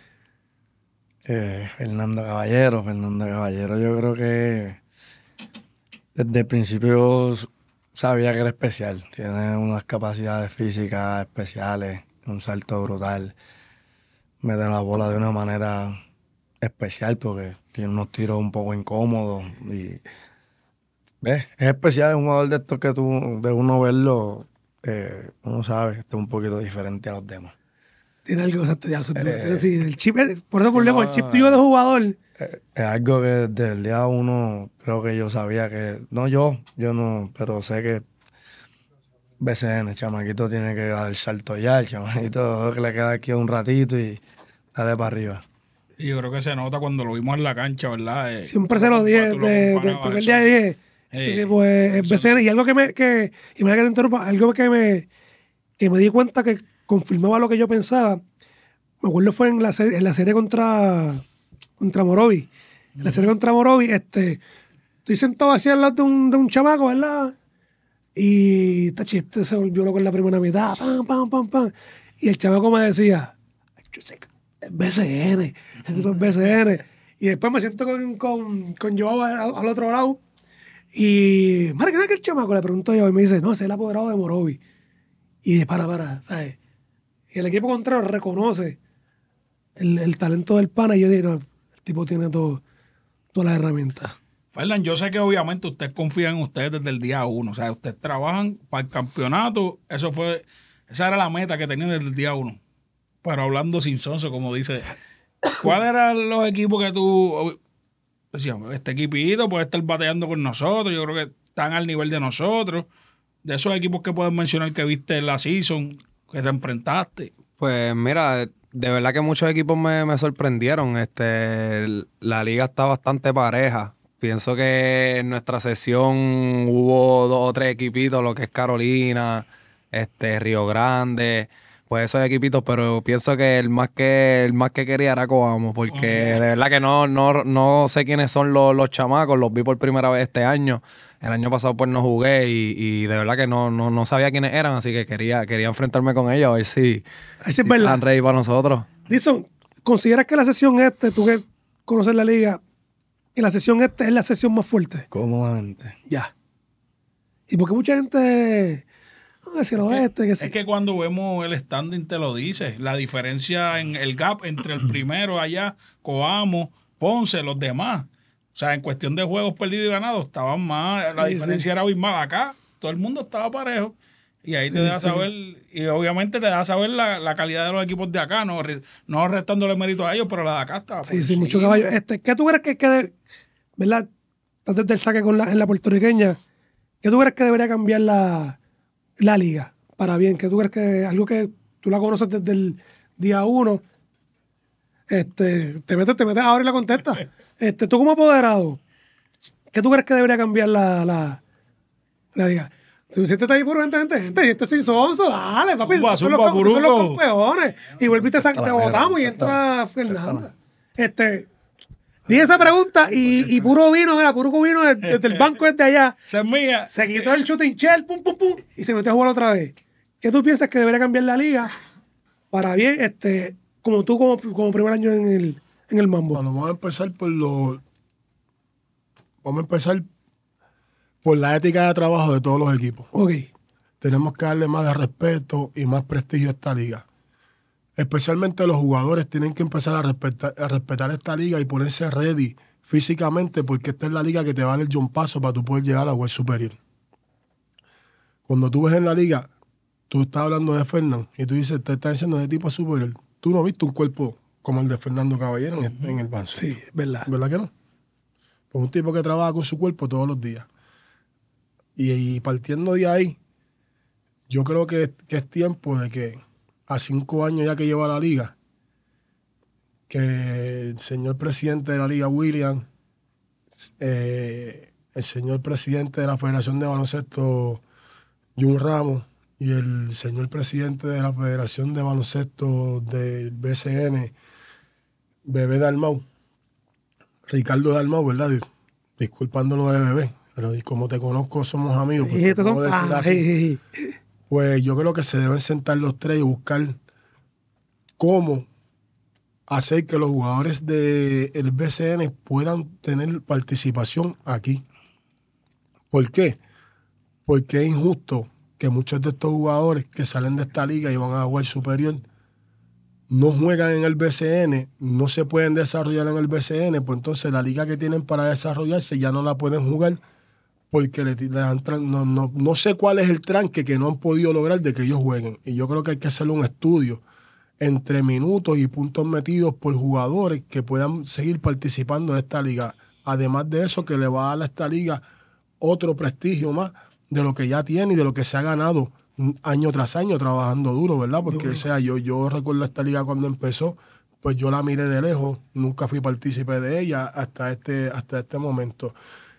Fernando Caballero, yo creo que desde el principio sabía que era especial. Tiene unas capacidades físicas especiales, un salto brutal. Mete la bola de una manera especial porque tiene unos tiros un poco incómodos. Y es especial, es un jugador de estos que de uno verlo, uno sabe, está un poquito diferente a los demás. Tiene algo, sí, el chip, por eso volvemos, el chip tuyo de jugador. Es algo que desde el día uno creo que yo sabía que, yo no, pero sé que BCN, el chamaquito tiene que dar el salto ya, el chamaquito que le queda aquí un ratito y dale para arriba. Y yo creo que se nota cuando lo vimos en la cancha, ¿verdad? Siempre se lo dije, del primer día dije, que pues el BCN, y algo y me que te interrumpa, algo que me di cuenta que confirmaba lo que yo pensaba. Me acuerdo fue en la serie contra Morovi. En la serie contra Morovi, estoy sentado así al lado de un chamaco, ¿verdad? Y este se volvió loco en la primera mitad. Pam, pam, pam, pam. Y el chamaco me decía, yo sé que es BCN, ese tipo es BCN. Y después me siento con Joao al otro lado. Y, madre, ¿qué es aquel chamaco? Le pregunto yo y me dice, no, ese es el apoderado de Morovi. Y para, ¿sabes? Y el equipo contrario reconoce el talento del pana, y yo digo, el tipo tiene todas las herramientas. Fernan, yo sé que obviamente ustedes confían en ustedes desde el día uno. O sea, ustedes trabajan para el campeonato. Esa era la meta que tenían desde el día uno. Pero hablando sin sonso, como dice, ¿cuáles eran los equipos que tú decías, este equipito puede estar bateando con nosotros? Yo creo que están al nivel de nosotros. De esos equipos que puedes mencionar que viste en la season, que te enfrentaste. Pues mira, de verdad que muchos equipos me sorprendieron. La liga está bastante pareja. Pienso que en nuestra sesión hubo 2 o 3 equipitos, lo que es Carolina, Río Grande, pues esos equipitos, pero pienso que el más que quería era Coamo, porque de verdad que no sé quiénes son los chamacos, los vi por primera vez este año. El año pasado pues no jugué y de verdad que no sabía quiénes eran, así que quería enfrentarme con ellos a ver si están ready para nosotros. Dixon, ¿consideras que la sesión tú que conoces la liga, que la sesión es la sesión más fuerte? Cómodamente. Ya. Y porque mucha gente, es que cuando vemos el standing te lo dice, la diferencia en el gap entre el primero allá, Coamo, Ponce, los demás. O sea, en cuestión de juegos perdidos y ganados, estaban más, la diferencia era abismal. Acá todo el mundo estaba parejo. Y ahí te deja saber, y obviamente te deja saber la calidad de los equipos de acá, no restándole mérito a ellos, pero la de acá estaba por sí, mucho caballo. ¿Qué tú crees que verdad, antes del saque en la puertorriqueña, qué tú crees que debería cambiar la liga para bien? ¿Qué tú crees que algo que tú la conoces desde el día 1, te metes ahora y la contestas? Tú como apoderado, ¿qué tú crees que debería cambiar la liga? Tú sientes ahí puro gente, y este sin sonso, dale, papi. Zumba, Son los campeones. Y volviste te votamos y entra Fernanda. Dije esa pregunta y puro vino desde el banco desde allá. Esa es mía. Se quitó el shooting shell, pum, y se metió a jugar otra vez. ¿Qué tú piensas que debería cambiar la liga para bien, como tú como primer año en el Mambo? Bueno, vamos a empezar por la ética de trabajo de todos los equipos. Ok. Tenemos que darle más de respeto y más prestigio a esta liga. Especialmente los jugadores tienen que empezar a respetar esta liga y ponerse ready físicamente, porque esta es la liga que te va a dar el jump paso para tú poder llegar a la web superior. Cuando tú ves en la liga, tú estás hablando de Fernando y tú dices, te estás diciendo de tipo superior. Tú no viste un cuerpo como el de Fernando Caballero en el baloncesto. Sí, verdad. ¿Verdad que no? Pues un tipo que trabaja con su cuerpo todos los días. Y partiendo de ahí, yo creo que es tiempo de que a 5 años ya que lleva la liga, que el señor presidente de la liga, William, el señor presidente de la Federación de Baloncesto, Jun Ramos, y el señor presidente de la Federación de Baloncesto del BCN, Bebé Dalmau, Ricardo Dalmau, ¿verdad? Disculpándolo de Bebé, pero como te conozco, somos amigos. Pues, pues yo creo que se deben sentar los tres y buscar cómo hacer que los jugadores del BCN puedan tener participación aquí. ¿Por qué? Porque es injusto que muchos de estos jugadores que salen de esta liga y van a jugar superior no juegan en el BCN, no se pueden desarrollar en el BCN, pues entonces la liga que tienen para desarrollarse ya no la pueden jugar porque no sé cuál es el tranque que no han podido lograr de que ellos jueguen. Y yo creo que hay que hacer un estudio entre minutos y puntos metidos por jugadores que puedan seguir participando de esta liga. Además de eso, que le va a dar a esta liga otro prestigio más de lo que ya tiene y de lo que se ha ganado año tras año trabajando duro, ¿verdad? Porque, o sea, yo recuerdo esta liga cuando empezó, pues yo la miré de lejos, nunca fui partícipe de ella hasta este momento.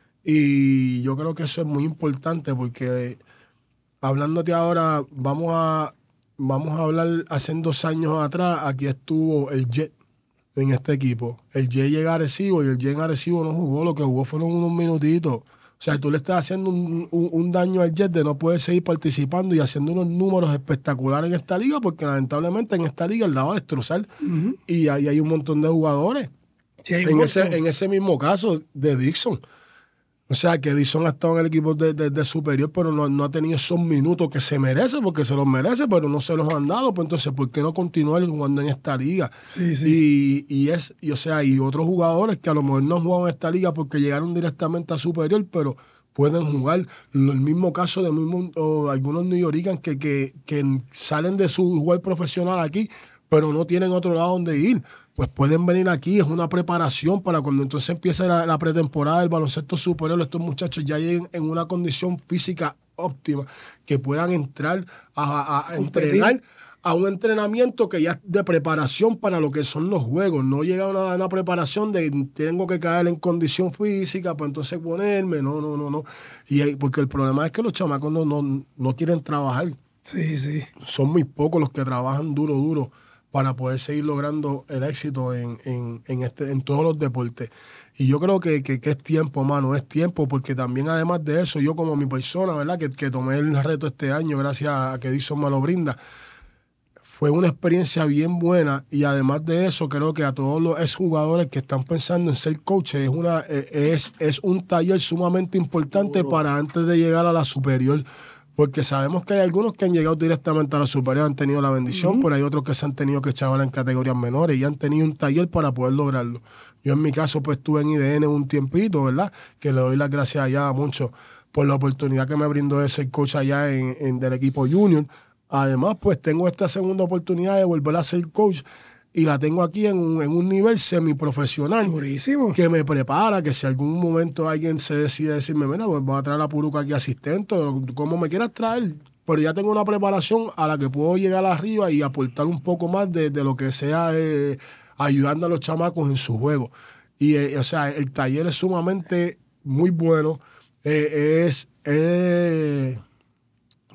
Y yo creo que eso es muy importante porque hablándote ahora, vamos a hablar hace 2 años atrás, aquí estuvo el Jet en este equipo. El Jet llega a Arecibo y el Jet en Arecibo no jugó, lo que jugó fueron unos minutitos. O sea, tú le estás haciendo un daño al Jet de no poder seguir participando y haciendo unos números espectaculares en esta liga, porque lamentablemente en esta liga él la va a destrozar. Y ahí hay un montón de jugadores. Sí, en ese mismo caso de Dixon. O sea, que Dixon ha estado en el equipo de superior, pero no ha tenido esos minutos que se merece, porque se los merece, pero no se los han dado. Pues entonces, ¿por qué no continuar jugando en esta liga? Sí, sí. Y otros jugadores que a lo mejor no han jugado en esta liga porque llegaron directamente a superior, pero pueden jugar. El mismo caso de algunos New Yorkers que salen de su jugar profesional aquí, pero no tienen otro lado donde ir. Pues pueden venir aquí, es una preparación para cuando entonces empiece la pretemporada del baloncesto superior, estos muchachos ya lleguen en una condición física óptima, que puedan entrar a entrenar a un entrenamiento que ya es de preparación para lo que son los juegos. No llega a una preparación de tengo que caer en condición física para entonces ponerme, no. Porque el problema es que los chamacos no quieren trabajar. Sí, sí. Son muy pocos los que trabajan duro para poder seguir logrando el éxito en todos los deportes. Y yo creo que es tiempo, mano, es tiempo, porque también además de eso, yo como mi persona, ¿verdad? Que tomé el reto este año gracias a que Dixon me lo brinda, fue una experiencia bien buena, y además de eso, creo que a todos los exjugadores que están pensando en ser coaches, es un taller sumamente importante para antes de llegar a la superior. Porque sabemos que hay algunos que han llegado directamente a la superior, han tenido la bendición, pero hay otros que se han tenido que echar en categorías menores y han tenido un taller para poder lograrlo. Yo en mi caso pues estuve en IDN un tiempito, ¿verdad? Que le doy las gracias allá a mucho por la oportunidad que me brindó de ser coach allá del equipo junior. Además pues tengo esta segunda oportunidad de volver a ser coach y la tengo aquí en un nivel semiprofesional. Buenísimo. Que me prepara, que si algún momento alguien se decide decirme, mira, pues voy a traer a Puruca aquí asistente, como me quieras traer, pero ya tengo una preparación a la que puedo llegar arriba y aportar un poco más de lo que sea ayudando a los chamacos en su juego. Y, o sea, el taller es sumamente muy bueno.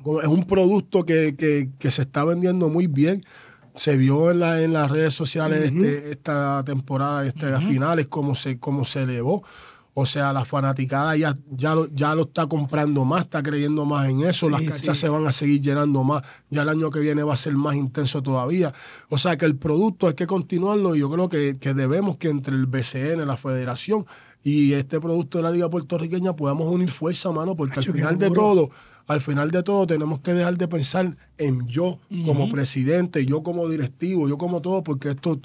Es un producto que se está vendiendo muy bien. Se vio en las redes sociales esta temporada, a finales, cómo se elevó. O sea, la fanaticada ya lo está comprando más, está creyendo más en eso. Las canchas se van a seguir llenando más. Ya el año que viene va a ser más intenso todavía. O sea, que el producto hay que continuarlo y yo creo que debemos que entre el BCN, la federación y este producto de la Liga Puertorriqueña podamos unir fuerza, mano, porque al final de todo tenemos que dejar de pensar en yo como presidente, yo como directivo, yo como todo, porque esto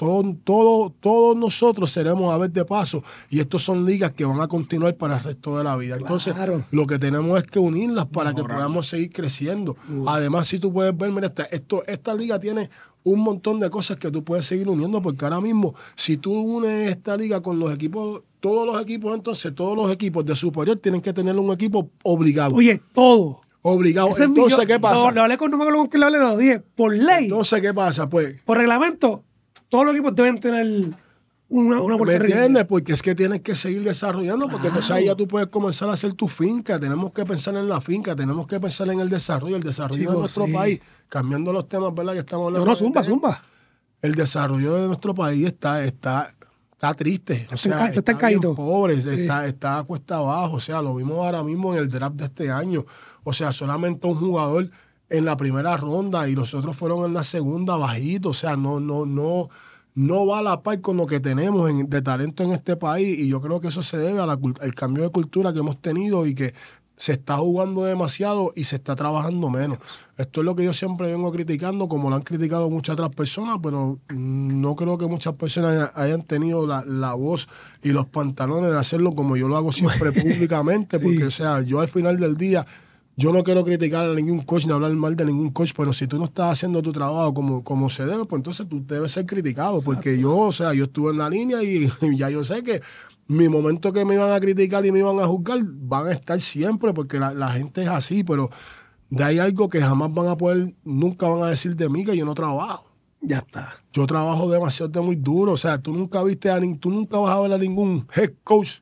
todos nosotros seremos a ver de paso y estos son ligas que van a continuar para el resto de la vida. Entonces, lo que tenemos es que unirlas para que podamos seguir creciendo. Además, si tú puedes ver, mira, esta liga tiene un montón de cosas que tú puedes seguir uniendo, porque ahora mismo, si tú unes esta liga con los equipos, todos los equipos de superior tienen que tener un equipo obligado. Oye, todo. Obligado. Entonces, ¿qué pasa? Lo hablé con que le hablé, lo dije. Por ley. Entonces, ¿qué pasa? Pues, por reglamento, todos los equipos deben tener una ¿me entiendes? Porque es que tienes que seguir desarrollando, porque entonces ahí ya tú puedes comenzar a hacer tu finca. Tenemos que pensar en la finca, tenemos que pensar en el desarrollo de nuestro país. Cambiando los temas, ¿verdad? Que estamos hablando. No, zumba. El desarrollo de nuestro país está triste. O sea, está bien pobre, está a cuesta abajo. O sea, lo vimos ahora mismo en el draft de este año. O sea, solamente un jugador en la primera ronda y los otros fueron en la segunda bajito. O sea, no va a la par con lo que tenemos de talento en este país. Y yo creo que eso se debe al cambio de cultura que hemos tenido y que se está jugando demasiado y se está trabajando menos. Esto es lo que yo siempre vengo criticando, como lo han criticado muchas otras personas, pero no creo que muchas personas hayan tenido la voz y los pantalones de hacerlo como yo lo hago siempre públicamente, porque, o sea, yo al final del día, yo no quiero criticar a ningún coach ni hablar mal de ningún coach, pero si tú no estás haciendo tu trabajo como se debe, pues entonces tú debes ser criticado. Exacto. Porque yo estuve en la línea y ya yo sé que mi momento que me iban a criticar y me iban a juzgar van a estar siempre, porque la gente es así, pero de ahí algo que jamás nunca van a decir de mí, que yo no trabajo. Ya está. Yo trabajo demasiado muy duro. O sea, tú nunca vas a ver a ningún head coach,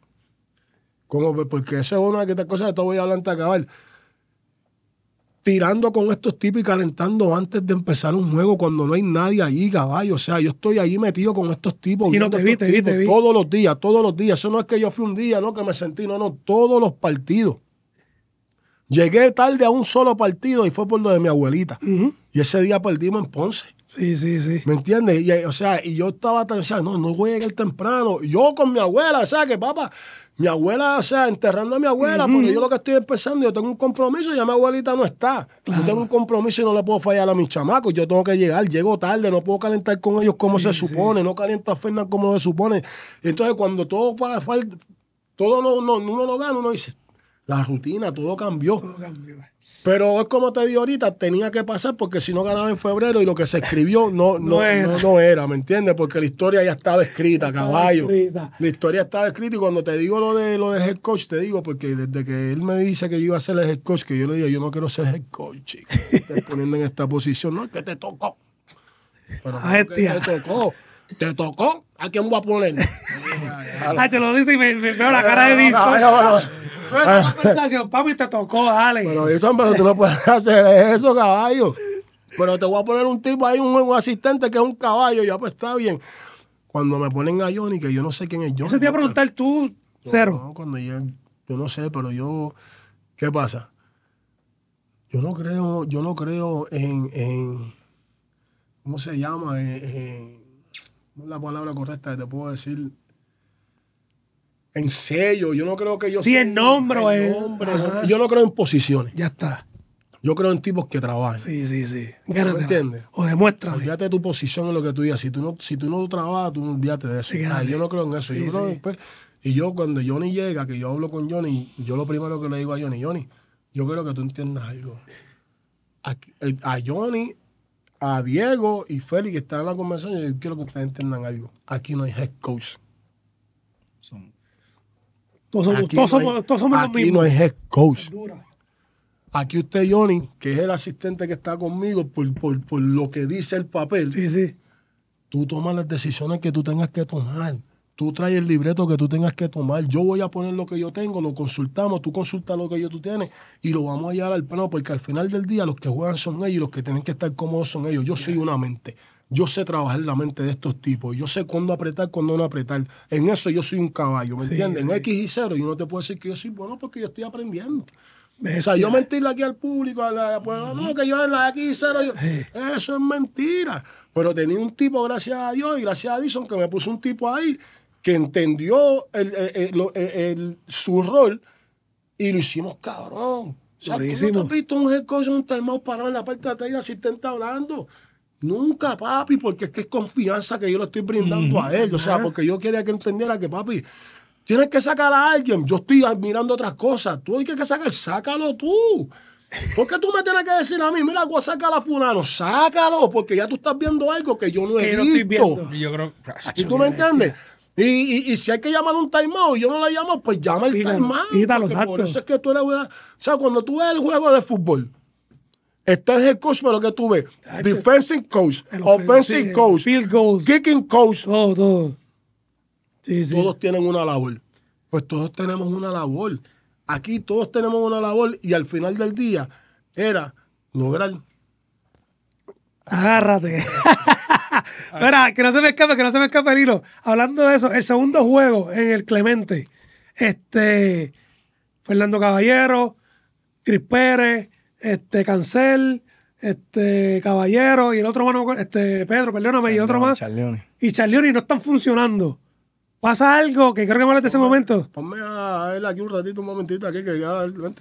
porque eso es una de estas cosas que te voy a hablar antes de acabar, tirando con estos tipos y calentando antes de empezar un juego cuando no hay nadie allí, caballo. O sea, yo estoy allí metido con estos tipos. Y no te vi. Todos los días. Eso no es que yo fui un día, no, que me sentí, no, todos los partidos. Llegué tarde a un solo partido y fue por lo de mi abuelita. Y ese día perdimos en Ponce. Sí. ¿Me entiendes? Y yo estaba tan, o sea, no voy a llegar temprano. Yo con mi abuela, o sea, que papá, mi abuela, o sea, enterrando a mi abuela, pero yo lo que estoy empezando, yo tengo un compromiso y ya mi abuelita no está. Claro. Yo tengo un compromiso y no le puedo fallar a mis chamacos. Yo tengo que llegar, llego tarde, no puedo calentar con ellos como se supone, no caliento a Fernan como se supone. Entonces, cuando todo uno lo gana, uno dice, la rutina, todo cambió. Pero es como te digo ahorita, tenía que pasar porque si no ganaba en febrero y lo que se escribió no era, ¿me entiendes? Porque la historia ya estaba escrita, caballo. La historia estaba escrita y cuando te digo lo de head coach, te digo porque desde que él me dice que yo iba a ser el head coach, que yo le dije, yo no quiero ser head coach, chico. Me estoy poniendo en esta posición, no es que te tocó. Pero te tocó. ¿A quién voy a poner? Te lo dice y me veo la cara de disco. Papi, te tocó, dale. Pero tú no puedes hacer eso, caballo. Pero te voy a poner un tipo ahí, un asistente que es un caballo, ya pues está bien. Cuando me ponen a Johnny, que yo no sé quién es Johnny. Eso te iba a preguntar tú, Cero. No, cuando yo no sé, pero ¿qué pasa? Yo no creo en ¿cómo se llama? No es la palabra correcta que te puedo decir. En sello, yo no creo que yo... Sí, el nombre. Yo no creo en posiciones. Ya está. Yo creo en tipos que trabajan. Sí. ¿Me entiendes? O demuéstrame. Olvídate de tu posición en lo que tú digas. Si tú no trabajas, tú olvídate de eso. Yo no creo en eso. Y yo cuando Johnny llega, que yo hablo con Johnny, yo lo primero que le digo a Johnny, yo quiero que tú entiendas algo. A Johnny, a Diego y Félix que están en la conversación, yo quiero que ustedes entiendan algo. Aquí no hay head coach. Todos somos los mismos. Aquí no hay head coach. Aquí usted, Johnny, que es el asistente que está conmigo, por lo que dice el papel, sí. Tú tomas las decisiones que tú tengas que tomar. tú traes el libreto que tú tengas que tomar, yo voy a poner lo que yo tengo, lo consultamos, tú consultas lo que tú tienes y lo vamos a llevar al plano, porque al final del día los que juegan son ellos y los que tienen que estar cómodos son ellos. Yo soy una mente. Yo sé trabajar la mente de estos tipos. Yo sé cuándo apretar, cuándo no apretar. En eso yo soy un caballo, ¿me entiendes? En X y 0 yo no te puedo decir que yo soy bueno porque yo estoy aprendiendo. O sea, yo mentirle aquí al público, no, que yo en la X y 0, eso es mentira. Pero tenía un tipo, gracias a Dios y gracias a Edison, que me puso un tipo ahí que entendió su rol y lo hicimos cabrón. O sea, tú no te has visto un head coach, un termado parado en la parte de atrás y el asistente hablando. Nunca, papi, porque es que es confianza que yo le estoy brindando a él. O sea, porque yo quería que entendiera que, papi, tienes que sacar a alguien. Yo estoy admirando otras cosas. Tú hay que sacar, sácalo tú. ¿Por qué tú me tienes que decir a mí, mira, voy a sacar a fulano? Sácalo, porque ya tú estás viendo algo que yo no he visto. Y yo creo... ¿Y tú me entiendes? Y si hay que llamar un timeout y yo no le llamo, pues llama el timeout. Por eso es que tú eres buena. O sea, cuando tú ves el juego de fútbol, está el head coach, pero que tú ves, defensive coach, offensive coach, field goals, kicking coach, todo. Sí. Todos tienen una labor. Pues todos tenemos una labor. Aquí todos tenemos una labor y al final del día era lograr. Agárrate. Mira, que no se me escape el hilo. Hablando de eso, el segundo juego en el Clemente, Fernando Caballero, Cris Pérez, Cancel, Caballero y el otro mano, Pedro, perdóname, y otro más. Charlioni. Y Charlioni no están funcionando. Pasa algo que creo que me hablas de ese momento. Ponme a él aquí un ratito, un momentito, aquí, que ya, vente.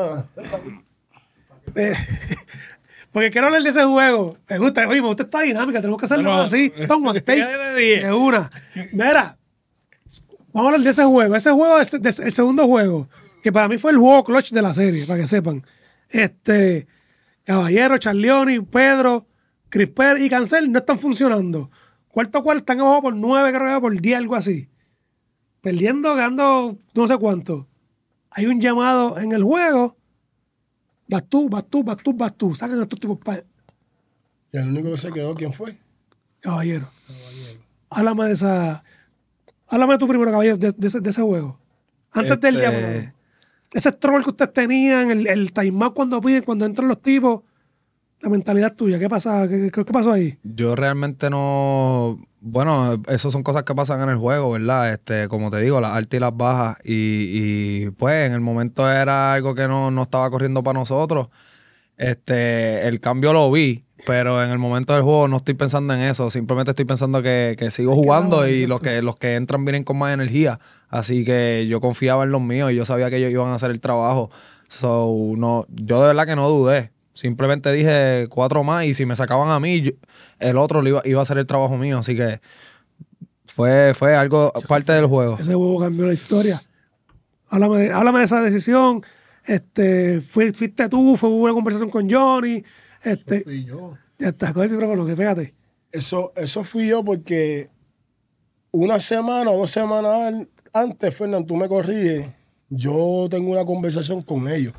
Porque quiero hablar de ese juego. Me gusta esta dinámica, tenemos que hacerlo así. Toma, de una. Mira, vamos a hablar de ese juego. Ese juego es el segundo juego, que para mí fue el juego clutch de la serie, para que sepan. Caballero, Charlioni, Pedro, Cris Pérez y Cancel no están funcionando. Cuarto están abajo por 9, creo que por 10, algo así. Perdiendo, ganando no sé cuánto. Hay un llamado en el juego. Vas tú. Sacan a estos tipos para... ¿Y el único que se quedó quién fue? Caballero. Háblame de esa... Háblame tú primero, Caballero, de ese juego. Antes del llamado. Ese struggle que ustedes tenían, el timeout cuando piden, cuando entran los tipos, la mentalidad tuya, ¿qué pasa? ¿Qué pasó ahí? Yo realmente no... Bueno, eso son cosas que pasan en el juego, ¿verdad? Como te digo, las altas y las bajas. Y pues en el momento era algo que no estaba corriendo para nosotros. El cambio lo vi, pero en el momento del juego no estoy pensando en eso. Simplemente estoy pensando que sigo jugando y los que entran vienen con más energía. Así que yo confiaba en los míos y yo sabía que ellos iban a hacer el trabajo. Yo de verdad que no dudé. Simplemente dije 4 más y si me sacaban a mí, el otro iba a hacer el trabajo mío. Así que fue algo parte del juego. Ese juego cambió la historia. Háblame de esa decisión. Fuiste tú, fue una conversación con Johnny. Eso fui yo. Ya está, con el micrófono, que fíjate. Eso fui yo porque una semana o 2 semanas antes, Fernando, tú me corriges, yo tengo una conversación con ellos.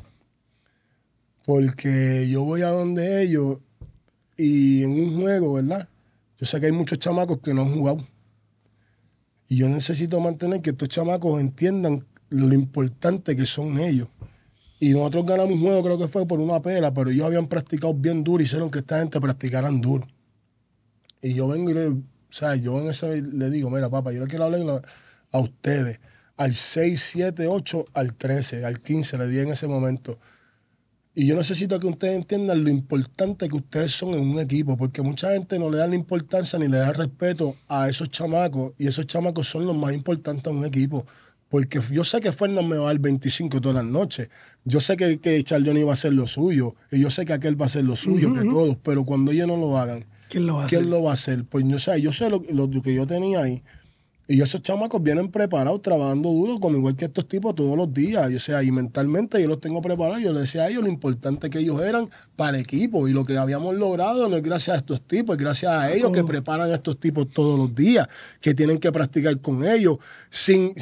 Porque yo voy a donde ellos y en un juego, ¿verdad? Yo sé que hay muchos chamacos que no han jugado. Y yo necesito mantener que estos chamacos entiendan lo importante que son ellos. Y nosotros ganamos un juego, creo que fue por una pela, pero ellos habían practicado bien duro y hicieron que esta gente practicaran duro. Y yo vengo y le digo, mira, papá, yo le quiero hablar a ustedes. Al 6, 7, 8, al 13, al 15 le di en ese momento. Y yo necesito que ustedes entiendan lo importante que ustedes son en un equipo, porque mucha gente no le da la importancia ni le da respeto a esos chamacos, y esos chamacos son los más importantes en un equipo. Porque yo sé que Fernández me va a dar 25 todas las noches. Yo sé que Charlioni va a hacer lo suyo, y yo sé que aquel va a hacer lo suyo, que todos, pero cuando ellos no lo hagan, ¿quién lo va a hacer? Pues yo sé lo que yo tenía ahí. Y esos chamacos vienen preparados, trabajando duro, como igual que estos tipos todos los días. Y mentalmente yo los tengo preparados. Yo les decía a ellos lo importante que ellos eran para el equipo. Y lo que habíamos logrado no es gracias a estos tipos, es gracias a ellos que preparan a estos tipos todos los días, que tienen que practicar con ellos, sin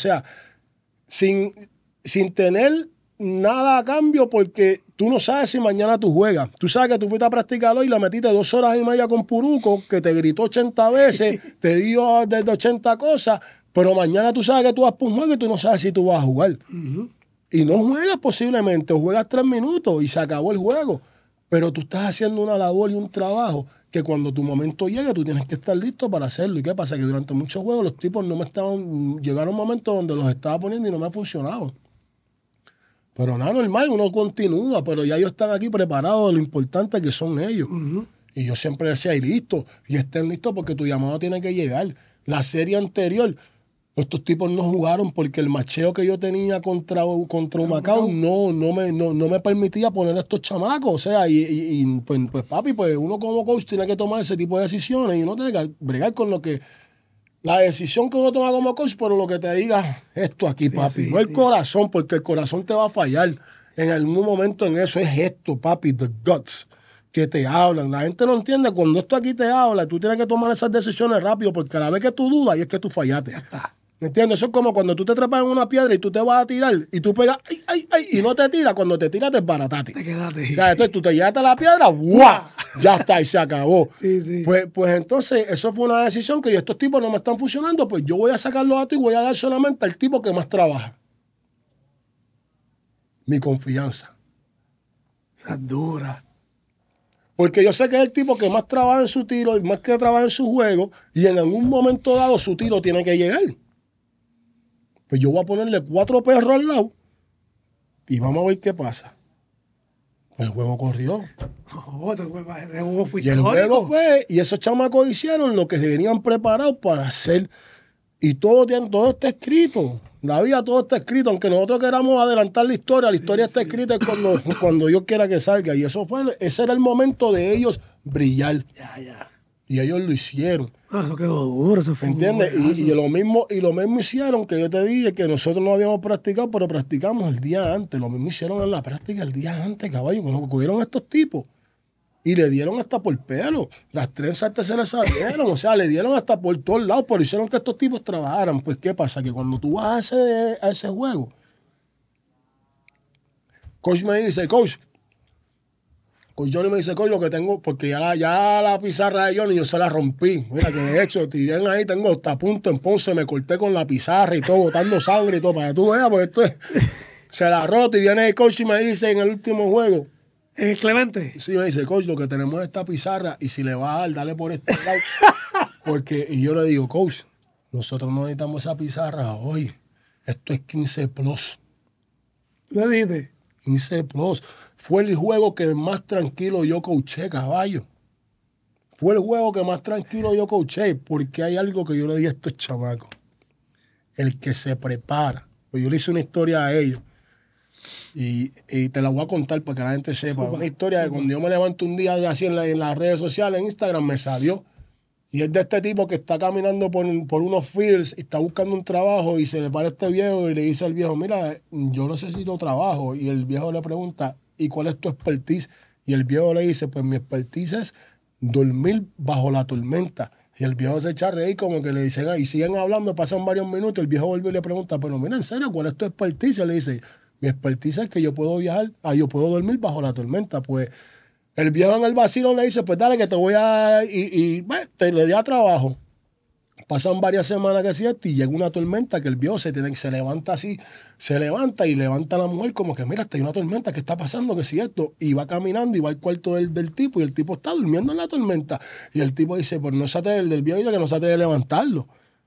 tener nada a cambio, porque tú no sabes si mañana tú juegas. Tú sabes que tú fuiste a practicar hoy y la metiste 2 horas y media con Puruco, que te gritó 80 veces, te dio desde 80 cosas, Pero mañana tú sabes que tú vas por un juego y tú no sabes si tú vas a jugar. Y no juegas posiblemente, o juegas 3 minutos y se acabó el juego. Pero tú estás haciendo una labor y un trabajo que cuando tu momento llegue tú tienes que estar listo para hacerlo. ¿Y qué pasa? Que durante muchos juegos los tipos no me estaban... Llegaron momentos donde los estaba poniendo y no me funcionaban. Pero nada, normal, uno continúa, pero ya ellos están aquí preparados de lo importante que son ellos. Y yo siempre decía, y listo, y estén listos porque tu llamado tiene que llegar. La serie anterior, estos tipos no jugaron porque el macheo que yo tenía contra Humacao no me permitía poner a estos chamacos. O sea, pues papi, pues uno como coach tiene que tomar ese tipo de decisiones y uno tiene que bregar con lo que... La decisión que uno toma como coach, pero lo que te diga esto aquí, papi. No el corazón, porque el corazón te va a fallar en algún momento en eso. Es esto, papi, the guts, que te hablan. La gente no entiende. Cuando esto aquí te habla, tú tienes que tomar esas decisiones rápido, porque a la vez que tú dudas, y es que tú fallaste. ¿Me entiendes? Eso es como cuando tú te trepas en una piedra y tú te vas a tirar y tú pegas, ay, y no te tiras. Cuando te tiras, te desbarataste. Te quedaste. O sea, entonces tú te llegaste a la piedra, ¡guau! Ya está, y se acabó. Sí. Pues entonces, eso fue una decisión que estos tipos no me están funcionando, pues yo voy a sacar los datos y voy a dar solamente al tipo que más trabaja. Mi confianza. Esa es dura. Porque yo sé que es el tipo que más trabaja en su tiro y más que trabaja en su juego, y en algún momento dado su tiro tiene que llegar. Pues yo voy a ponerle 4 perros al lado y vamos a ver qué pasa. El juego corrió. Ese juego fue y el juego fue, y esos chamacos hicieron lo que se venían preparados para hacer. Y todo está escrito. La vida todo está escrito. Aunque nosotros queramos adelantar la historia está escrita cuando Dios quiera que salga. Y ese era el momento de ellos brillar. Ya. Y ellos lo hicieron. Eso quedó duro, eso fue. ¿Entiendes? Y lo mismo hicieron, que yo te dije que nosotros no habíamos practicado, pero practicamos el día antes. Lo mismo hicieron en la práctica el día antes, caballo, cuando cogieron a estos tipos. Y le dieron hasta por pelo. Las trenzas se les salieron. O sea, le dieron hasta por todos lados, pero hicieron que estos tipos trabajaran. Pues, ¿qué pasa? Que cuando tú vas a ese juego, coach me dice, coach Johnny me dice, coach, lo que tengo, porque ya la pizarra de Johnny yo se la rompí. Mira, que de hecho, si ven ahí, tengo hasta a punto en Ponce, me corté con la pizarra y todo, botando sangre y todo, para que tú veas, porque esto se la roto. Y viene el coach y me dice en el último juego, ¿En el Clemente? Sí, me dice, coach, lo que tenemos es esta pizarra y si le vas a dar, dale por este lado. Y yo le digo, coach, nosotros no necesitamos esa pizarra hoy. Esto es 15 plus. ¿Le dijiste? 15 plus. Fue el juego que más tranquilo yo coaché, caballo. Fue el juego que más tranquilo yo coaché, porque hay algo que yo le dije a estos chamacos. El que se prepara. Pues yo le hice una historia a ellos. Y te la voy a contar para que la gente sepa. Una historia de cuando yo me levanto un día así en las redes sociales, en Instagram, me salió. Y es de este tipo que está caminando por unos fields y está buscando un trabajo y se le para este viejo y le dice al viejo, mira, yo necesito trabajo. Y el viejo le pregunta, ¿y cuál es tu expertise? Y el viejo le dice, pues mi expertise es dormir bajo la tormenta. Y el viejo se echa a reír como que le dicen, y siguen hablando, pasan varios minutos, el viejo vuelve y le pregunta, pero mira, en serio, ¿cuál es tu expertise? Y le dice, mi expertise es que yo puedo viajar, yo puedo dormir bajo la tormenta. Pues el viejo en el vacío le dice, pues dale que te voy a... bueno, le di a trabajo. Pasan varias semanas que es cierto y llega una tormenta que el viejo se levanta así, se levanta y levanta a la mujer como que, mira, hay una tormenta, ¿qué está pasando? Que es cierto. Y va caminando y va al cuarto del tipo y el tipo está durmiendo en la tormenta. Y el tipo dice, pues no se atreve, el del viejo dice que no se atreve a levantarlo.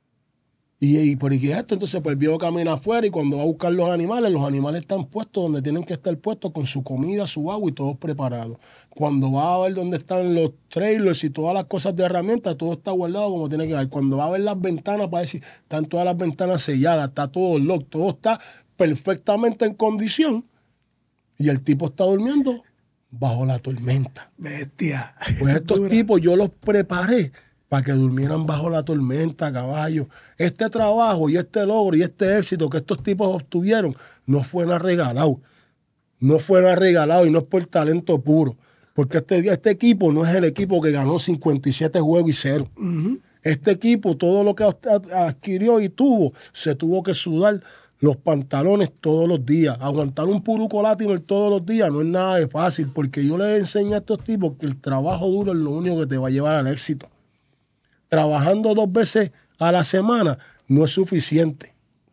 ¿Y por qué es esto? Entonces, pues el viejo camina afuera y cuando va a buscar los animales están puestos donde tienen que estar puestos con su comida, su agua y todos preparados. Cuando va a ver dónde están los trailers y todas las cosas de herramientas, todo está guardado como tiene que estar. Cuando va a ver las ventanas, para decir, están todas las ventanas selladas, está todo lock, todo está perfectamente en condición y el tipo está durmiendo bajo la tormenta. Bestia. Pues estos tipos yo los preparé para que durmieran bajo la tormenta, caballo. Este trabajo y este logro y este éxito que estos tipos obtuvieron no fue nada regalado. No fue nada regalado y no es por talento puro. Porque este equipo no es el equipo que ganó 57 juegos y 0. Uh-huh. Este equipo, todo lo que adquirió y tuvo, se tuvo que sudar los pantalones todos los días. Aguantar un puruco latino todos los días no es nada de fácil, porque yo les enseño a estos tipos que el trabajo duro es lo único que te va a llevar al éxito. Trabajando 2 veces a la semana no es suficiente.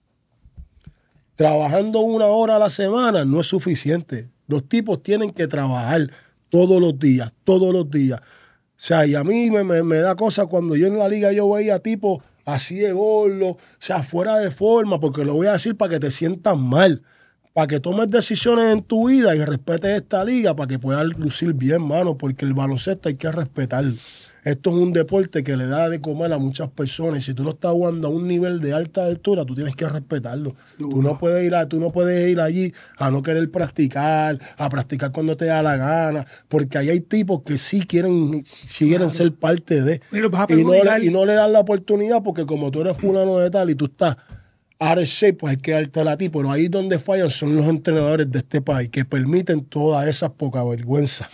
Trabajando 1 hora a la semana no es suficiente. Los tipos tienen que trabajar todos los días, todos los días. O sea, y a mí me da cosa cuando yo en la liga yo veía tipos así de gordos, o sea, fuera de forma, porque lo voy a decir para que te sientas mal, para que tomes decisiones en tu vida y respetes esta liga, para que puedas lucir bien, mano, porque el baloncesto hay que respetarlo. Esto es un deporte que le da de comer a muchas personas y si tú lo estás jugando a un nivel de alta altura, tú tienes que respetarlo. Tú no puedes ir allí a no querer practicar, a practicar cuando te da la gana, porque ahí hay tipos que sí quieren ser parte de. Y no le dan la oportunidad porque como tú eres fulano de tal y tú estás out of shape, pues hay que dártela a ti. Pero ahí donde fallan son los entrenadores de este país que permiten todas esas poca vergüenza.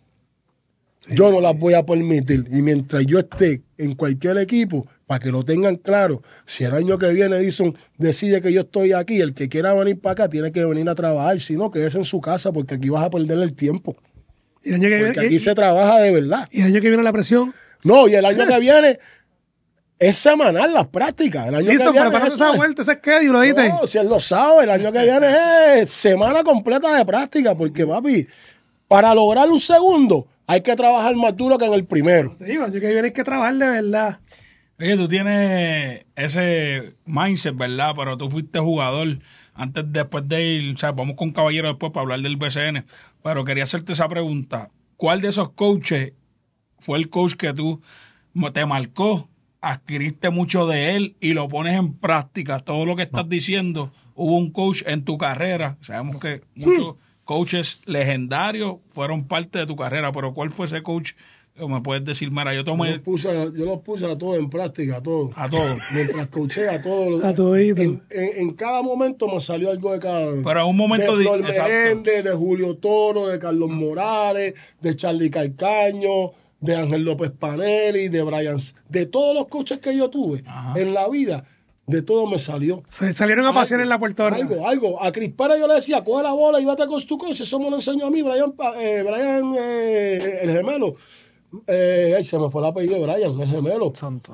Yo no las voy a permitir. Y mientras yo esté en cualquier equipo, para que lo tengan claro, si el año que viene Edison decide que yo estoy aquí, el que quiera venir para acá tiene que venir a trabajar. Si no, quédese en su casa porque aquí vas a perder el tiempo. ¿Y el año que porque aquí se trabaja de verdad. ¿Y el año que viene la presión? No, y el año que viene es semanal las prácticas. El año Listo, que viene para esa vuelta, ese schedule, ¿viste? No, si él lo sabe, el año que viene es semana completa de práctica porque, papi, para lograr un segundo hay que trabajar más duro que en el primero. Te digo, el año que viene hay que trabajar de verdad. Oye, tú tienes ese mindset, ¿verdad? Pero tú fuiste jugador después de ir, o sea, vamos con Caballero después para hablar del BCN, pero quería hacerte esa pregunta. ¿Cuál de esos coaches fue el coach que tú te marcó, adquiriste mucho de él y lo pones en práctica? Todo lo que estás diciendo, hubo un coach en tu carrera, sabemos que muchos coaches legendarios fueron parte de tu carrera, pero ¿cuál fue ese coach? ¿Me puedes decir? Mira, yo los puse a todos en práctica, a todos. A todos. Mientras coaché a todos. A todito. En cada momento me salió algo de cada uno. Pero en un momento de Flor Meléndez, de Julio Toro, de Carlos Morales, de Charlie Calcaño, de Ángel López Panelli, de Brian, de todos los coaches que yo tuve en la vida. De todo me salió. Salieron a pasear en la Puerta Rico. Algo. A Crispera yo le decía, coge la bola y vete con tu cosa. Eso me lo enseñó a mí, Brian el gemelo. Se me fue el apellido de Brian, el gemelo.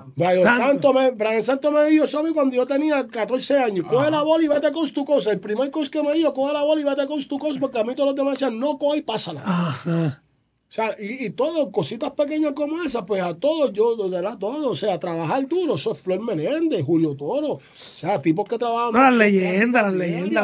Brian Santos me dijo eso a mí cuando yo tenía 14 años. Coge la bola y vete con tu cosa. El primer coach que me dijo, coge la bola y vete con tu cosa, porque a mí todos los demás decían, no coge y pásala. Ajá. O sea, y todo, cositas pequeñas como esas, pues a todos, o sea, trabajar duro, eso es Flor Menéndez, Julio Toro, o sea, tipos que trabajan. No, las leyendas.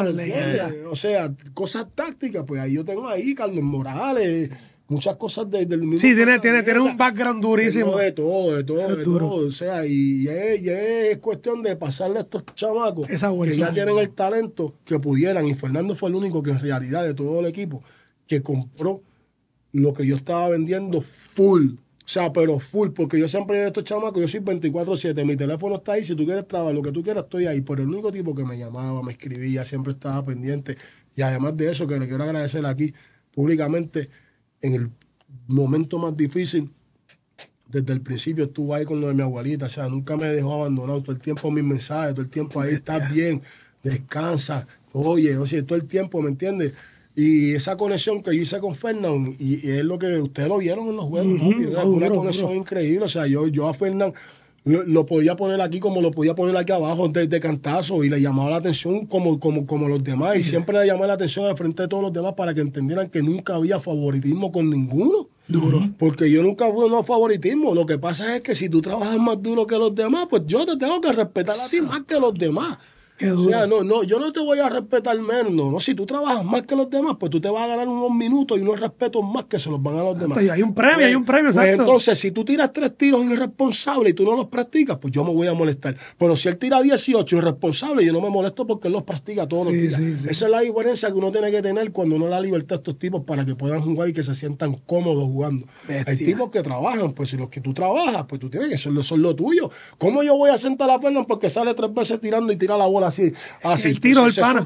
O sea, cosas tácticas, pues ahí yo tengo ahí Carlos Morales, muchas cosas del mismo. Sí, tiene un background durísimo. De todo. O sea, y es cuestión de pasarle a estos chamacos que ya tienen el talento que pudieran, y Fernando fue el único que en realidad de todo el equipo que compró lo que yo estaba vendiendo full. O sea, pero full, porque yo siempre de estos chamacos, yo soy 24/7, mi teléfono está ahí, si tú quieres trabajar, lo que tú quieras, estoy ahí. Pero el único tipo que me llamaba, me escribía, siempre estaba pendiente. Y además de eso, que le quiero agradecer aquí públicamente, en el momento más difícil, desde el principio estuvo ahí con lo de mi abuelita, o sea, nunca me dejó abandonado, todo el tiempo mis mensajes, todo el tiempo ahí, estás bien, descansa, oye, todo el tiempo, ¿me entiendes? Y esa conexión que yo hice con Fernán, y es lo que ustedes lo vieron en los juegos, ¿no? Una conexión increíble. O sea, yo a Fernán lo podía poner aquí como lo podía poner aquí abajo de cantazo, y le llamaba la atención como los demás. Y siempre le llamaba la atención al frente de todos los demás para que entendieran que nunca había favoritismo con ninguno. Duro. Porque yo nunca fui un favoritismo. Lo que pasa es que si tú trabajas más duro que los demás, pues yo te tengo que respetar a ti más que los demás. O sea, no, yo no te voy a respetar menos. No, si tú trabajas más que los demás, pues tú te vas a ganar unos minutos y unos respetos más que se los van a los demás. Hay un premio, exacto. Pues entonces, si tú tiras 3 tiros irresponsables y tú no los practicas, pues yo me voy a molestar. Pero si él tira 18 irresponsables, yo no me molesto porque él los practica todos los días. Sí. Esa es la diferencia que uno tiene que tener cuando uno da libertad a estos tipos para que puedan jugar y que se sientan cómodos jugando. Bestia. Hay tipos que trabajan, pues si los que tú trabajas, pues tú tienes que son lo tuyo. ¿Cómo yo voy a sentar a Fernan porque sale 3 veces tirando y tira la bola así? El tiro del pana.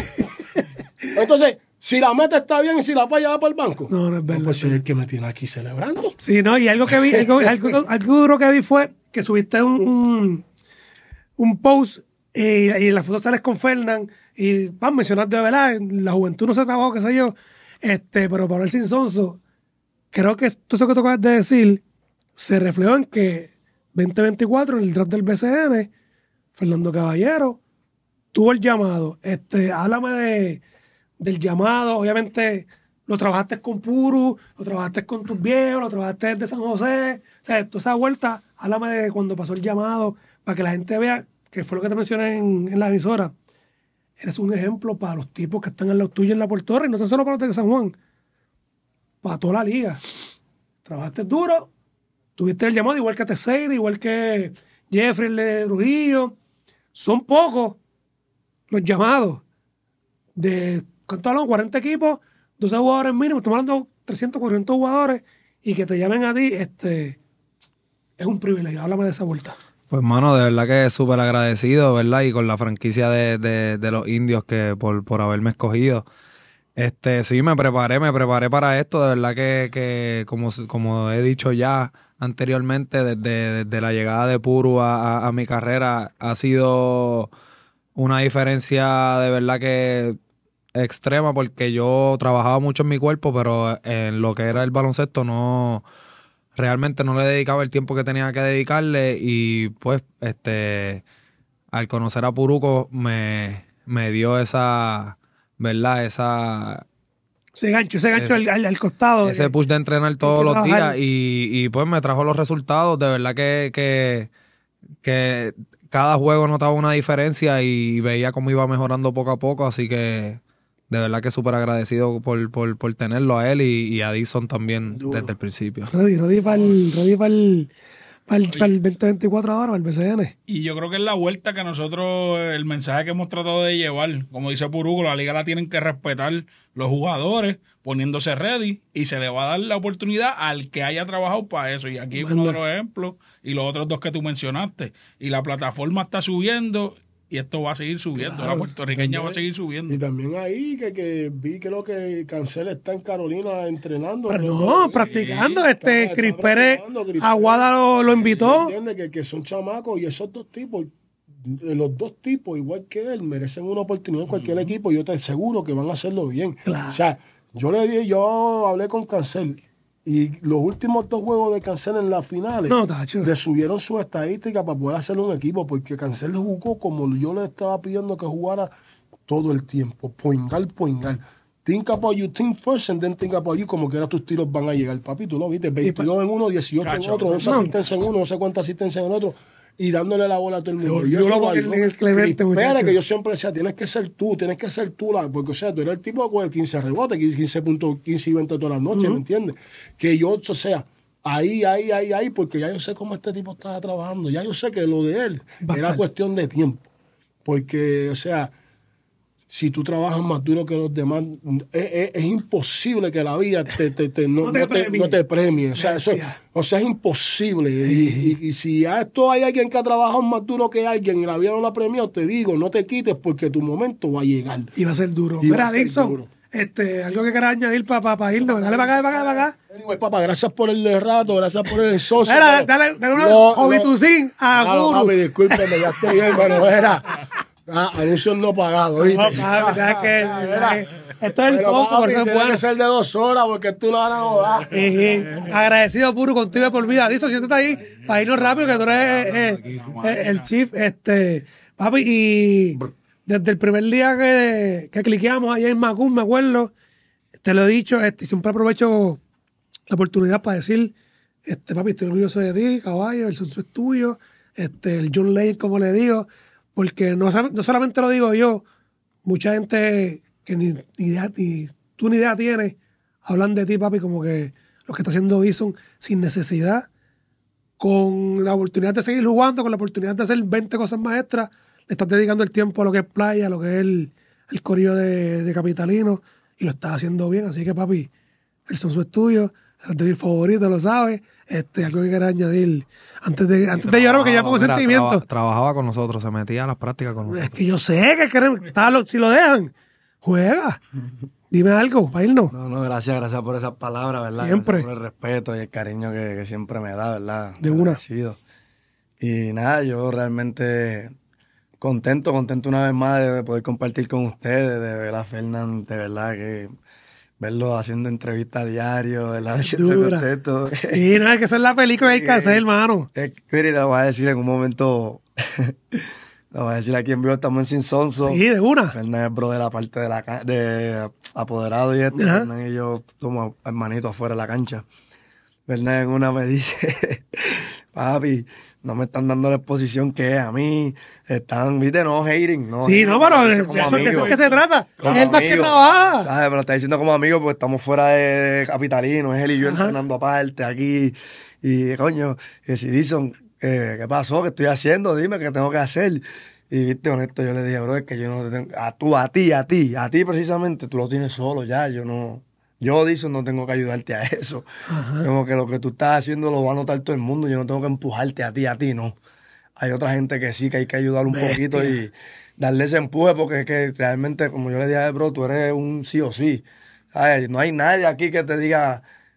Entonces, si la meta está bien y si la falla va para el banco. No es verdad. Pues es el que me tiene aquí celebrando. Sí, no, y algo que vi, algo duro que vi fue que subiste un post y en la foto sales con Fernán y vas a mencionar de verdad, la juventud no se trabajó, qué sé yo, pero para el sin sonso, creo que todo eso que tú acabas de decir se reflejó en que 2024 en el draft del BCN Fernando Caballero tuvo el llamado. Háblame del llamado. Obviamente lo trabajaste con Puru, lo trabajaste con tus viejos, lo trabajaste desde San José. O sea, toda esa vuelta, háblame de cuando pasó el llamado, para que la gente vea, que fue lo que te mencioné en la emisora. Eres un ejemplo para los tipos que están al lado tuyo en la Puerto Rico, y no tan solo para los de San Juan, para toda la liga. Trabajaste duro, tuviste el llamado, igual que Teixeira, igual que Jeffrey el de Trujillo. Son pocos los llamados de, ¿cuánto hablamos? 40 equipos, 12 jugadores mínimos, estamos hablando de 300, 400 jugadores, y que te llamen a ti, es un privilegio. Háblame de esa vuelta. Pues, mano, de verdad que súper agradecido, ¿verdad? Y con la franquicia de los Indios que por haberme escogido. Sí, me preparé para esto. De verdad que como he dicho ya anteriormente, desde la llegada de Puru a mi carrera, ha sido una diferencia de verdad que extrema, porque yo trabajaba mucho en mi cuerpo, pero en lo que era el baloncesto realmente no le dedicaba el tiempo que tenía que dedicarle, y pues al conocer a Puruco me dio esa, ¿verdad? Ese gancho al costado. Ese push de entrenar todos los días, y pues me trajo los resultados. De verdad que cada juego notaba una diferencia y veía cómo iba mejorando poco a poco, así que de verdad que súper agradecido por tenerlo a él y a Dixon también. Duro. Desde el principio. Ready para el 2024 ahora, para el BCN. Y yo creo que es la vuelta que nosotros, el mensaje que hemos tratado de llevar, como dice Puruco, la liga la tienen que respetar los jugadores, poniéndose ready, y se le va a dar la oportunidad al que haya trabajado para eso. Y aquí es uno de los ejemplos, y los otros dos que tú mencionaste. Y la plataforma está subiendo, y esto va a seguir subiendo. Claro, la puertorriqueña va a seguir subiendo. Y también ahí que vi que lo que Cancel está en Carolina entrenando. Pero no, practicando. Chris Pérez Aguada lo invitó. ¿Entiendes? Que son chamacos, y esos dos tipos, los dos tipos, igual que él, merecen una oportunidad en cualquier equipo, y yo te aseguro que van a hacerlo bien. Claro. O sea, yo hablé con Cancel, y los últimos 2 juegos de Cancel en las finales le subieron sus estadísticas para poder hacer un equipo, porque Cancel jugó como yo le estaba pidiendo que jugara todo el tiempo. Point guard. Think about you, think first, and then think about you. Como que ahora tus tiros van a llegar, papi. Tú lo viste, 22 en uno, 18 en otro, 11 asistencia en uno, no sé cuántas asistencias en el otro, y dándole la bola a todo el mundo. Que yo siempre decía, tienes que ser tú, porque o sea, tú eres el tipo que coge 15 rebotes, 15 puntos, 15 y 20 todas las noches, ¿me entiendes? Que yo, o sea, ahí, porque ya yo sé cómo este tipo estaba trabajando, ya yo sé que lo de él era cuestión de tiempo, porque, o sea, si tú trabajas más duro que los demás, es imposible que la vida no te premie. O sea, es imposible. Y si a esto hay alguien que ha trabajado más duro que alguien y la vida no la premió, te digo, no te quites, porque tu momento va a llegar. Y va a ser duro. Mira, Dixon, algo que quieras añadir para irnos. Dale para acá. Anyway, papá, gracias por el rato, gracias por el socio. Dale una hobby a Guru. Papi, discúlpeme, ya estoy bien, pero anuncios no pagados. Esto es el socio, por eso tiene que ser de 2 horas, porque tú no vas a dar. Agradecido Puro contigo por vida. Dice, siéntate ahí para irnos rápido, que tú eres el chief. Papi, y desde el primer día que cliqueamos allá en Macún, me acuerdo, te lo he dicho, siempre aprovecho la oportunidad para decir, papi, estoy orgulloso de ti, caballo, el sonso es tuyo, el John Lane, como le digo, porque no solamente lo digo yo, mucha gente que ni idea tienes, hablan de ti, papi, como que lo que está haciendo Dixon sin necesidad, con la oportunidad de seguir jugando, con la oportunidad de hacer 20 cosas maestras, le estás dedicando el tiempo a lo que es playa, a lo que es el corillo de Capitalino, y lo estás haciendo bien. Así que, papi, el sonso es tuyo, eres de mis favoritos, lo sabes. Algo que quieras añadir antes de llorar, porque ya pongo sentimiento. Trabajaba con nosotros, se metía a las prácticas con nosotros. Es que yo sé que si lo dejan, juega. Dime algo para irnos. No, gracias por esas palabras, ¿verdad? Siempre. Por el respeto y el cariño que siempre me da, ¿verdad? De una. Y nada, yo realmente contento una vez más de poder compartir con ustedes, de ver a Fernan, de verdad que verlo haciendo entrevistas a diario, ¿verdad? Contento. Sí, no, es que esa es la película que hay que hacer, hermano. Pero le voy a decir en un momento, Lo voy a decir aquí en vivo, estamos en Sin Sonso. Sí, de una. Fernández es bro de la parte de apoderado y esto. Ajá. Fernández y yo somos hermanitos afuera de la cancha. Fernández en una me dice, papi, no me están dando la exposición que es a mí. Están, viste, no hating. No, Sí, no, pero me dice de como eso amigo. es que se trata. Como Es el más que amigo. trabaja. ¿Sabes? Me lo está diciendo como amigo porque estamos fuera de Capitalino. Es él y yo entrenando aparte aquí. Y, coño, que si dicen, ¿qué pasó? ¿Qué estoy haciendo? Dime qué tengo que hacer. Y, viste, honesto, yo le dije, bro, es que yo no tengo... A ti precisamente, tú lo tienes solo ya. Yo, Dixon, no tengo que ayudarte a eso. Como que lo que tú estás haciendo lo va a notar todo el mundo. Yo no tengo que empujarte a ti, no. Hay otra gente que sí, que hay que ayudar un poquito y darle ese empuje, porque es que realmente, como yo le dije a él, bro, tú eres un sí o sí. ¿Sabes? No hay nadie aquí que te diga...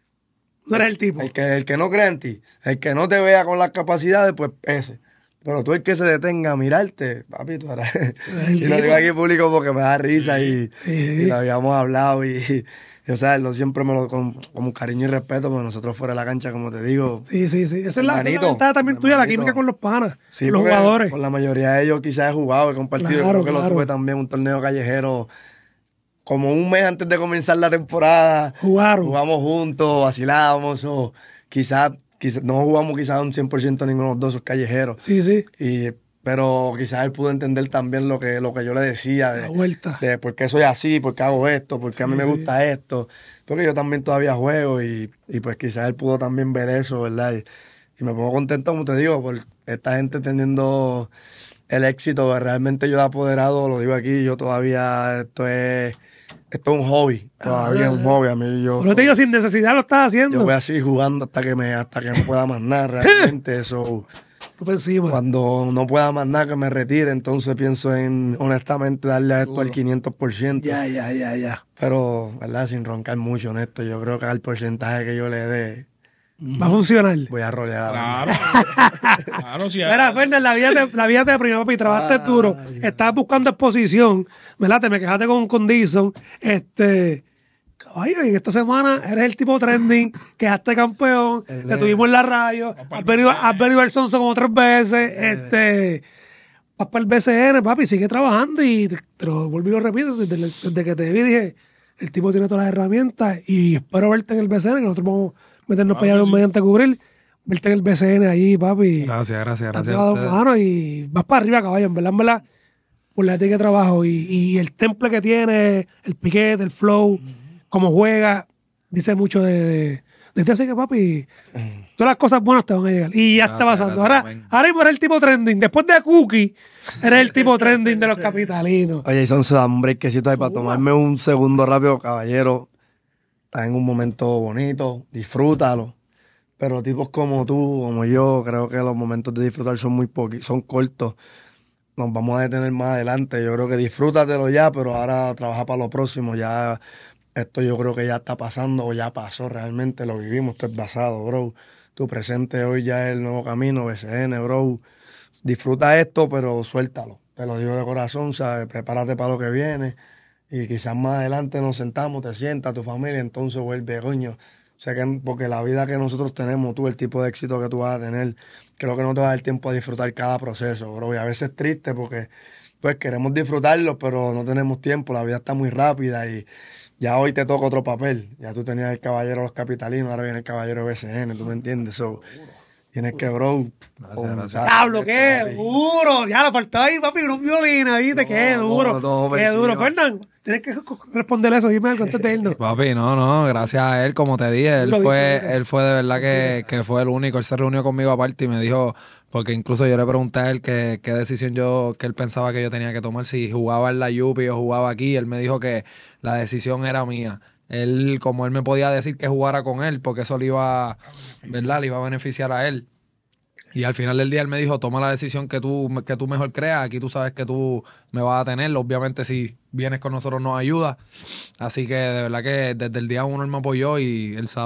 No eres el tipo. El que no cree en ti, el que no te vea con las capacidades, pues ese. Pero tú el que se detenga a mirarte, papi, tú eres... Y lo digo aquí en público porque me da risa y lo habíamos hablado y o sea, lo siempre me lo con cariño y respeto, porque nosotros fuera de la cancha, como te digo. Sí. Esa es la Hermanito, ventaja también tuya, la hermanito. química con los panas, Sí, los porque jugadores. con la mayoría de ellos quizás he jugado, he compartido. Claro, Yo creo que claro. lo tuve también un torneo callejero. Como un mes antes de comenzar la temporada, jugamos juntos, vacilábamos, o quizás no jugamos quizás un 100% ninguno de los dos esos callejeros. Sí. Pero quizás él pudo entender también lo que yo le decía, La vuelta. de por qué soy así, por qué hago esto, por qué a mí me gusta esto. Porque yo también todavía juego y pues quizás él pudo también ver eso, ¿verdad? Y me pongo contento, como te digo, por esta gente teniendo el éxito. Realmente yo de apoderado, lo digo aquí, yo todavía, esto es un hobby, todavía es un hobby. A mí Pero te digo, sin necesidad lo estás haciendo. yo voy así jugando hasta que no pueda más nada, realmente. Eso, Tú por encima. cuando no pueda más nada, que me retire, entonces pienso en, honestamente, darle a esto al 500%. Ya. Pero, ¿verdad? Sin roncar mucho, honesto, yo creo que al porcentaje que yo le dé, Va a funcionar. voy a rolear. Claro, sí. Mira, Fernández, la vida te aprima, papi, trabajaste duro, estabas buscando exposición, ¿verdad? Te me quejaste con Dixon. Caballo, y esta semana eres el tipo trending, quedaste campeón, te tuvimos en la radio, has venido al Sonso como 3 veces, vas para el BCN, papi, sigue trabajando y te lo vuelvo y lo repito, desde que te vi dije, el tipo tiene todas las herramientas y espero verte en el BCN, que nosotros vamos a meternos para allá mediante cubrir, verte en el BCN ahí, papi. Gracias. Te has dado mano y vas para arriba, caballo, en verdad, por la ética de trabajo y el temple que tiene, el piquete, el flow, cómo juega, dice mucho de ti. Así que, papi, todas las cosas buenas te van a llegar. Y ya está pasando. Ahora mismo eres el tipo trending. Después de Cookie, eres el tipo trending de los capitalinos. Oye, y son un breakcito ahí para tomarme un segundo rápido, caballero. Estás en un momento bonito, disfrútalo. Pero tipos como tú, como yo, creo que los momentos de disfrutar son muy son cortos. Nos vamos a detener más adelante. Yo creo que disfrútatelo ya, pero ahora trabaja para lo próximo. Ya esto yo creo que ya está pasando o ya pasó realmente. Lo vivimos, esto es pasado, bro. Tu presente hoy ya es el nuevo camino, BCN, bro. Disfruta esto, pero suéltalo. Te lo digo de corazón, ¿sabes? Prepárate para lo que viene. Y quizás más adelante nos sentamos, te sientas, tu familia, entonces vuelve, coño. O sea, que porque la vida que nosotros tenemos, tú, el tipo de éxito que tú vas a tener, creo que no te va a dar tiempo a disfrutar cada proceso, bro. Y a veces es triste porque, pues, queremos disfrutarlo, pero no tenemos tiempo. La vida está muy rápida y ya hoy te toca otro papel. Ya tú tenías el caballero de los capitalinos, ahora viene el caballero de BCN, ¿tú me entiendes? So, tienes que, bro. Gracias. Diablo, qué duro. Ya le faltaba ahí, papi, unos violines, ¿viste? Qué duro. Qué duro. Fernán, tienes que responderle eso. Dime algo antes de irnos. Papi, no, gracias a él, como te dije, él fue de verdad que fue el único. Él se reunió conmigo aparte y me dijo, porque incluso yo le pregunté a él qué decisión que él pensaba que yo tenía que tomar, si jugaba en la Yupi o jugaba aquí. Él me dijo que la decisión era mía. Él, como él me podía decir que jugara con él, porque eso le iba, ¿verdad? Le iba a beneficiar a él. Y al final del día él me dijo, toma la decisión que tú mejor creas. Aquí tú sabes que tú me vas a tener. Obviamente si vienes con nosotros nos ayuda. Así que de verdad que desde el día 1 él me apoyó y él sabe.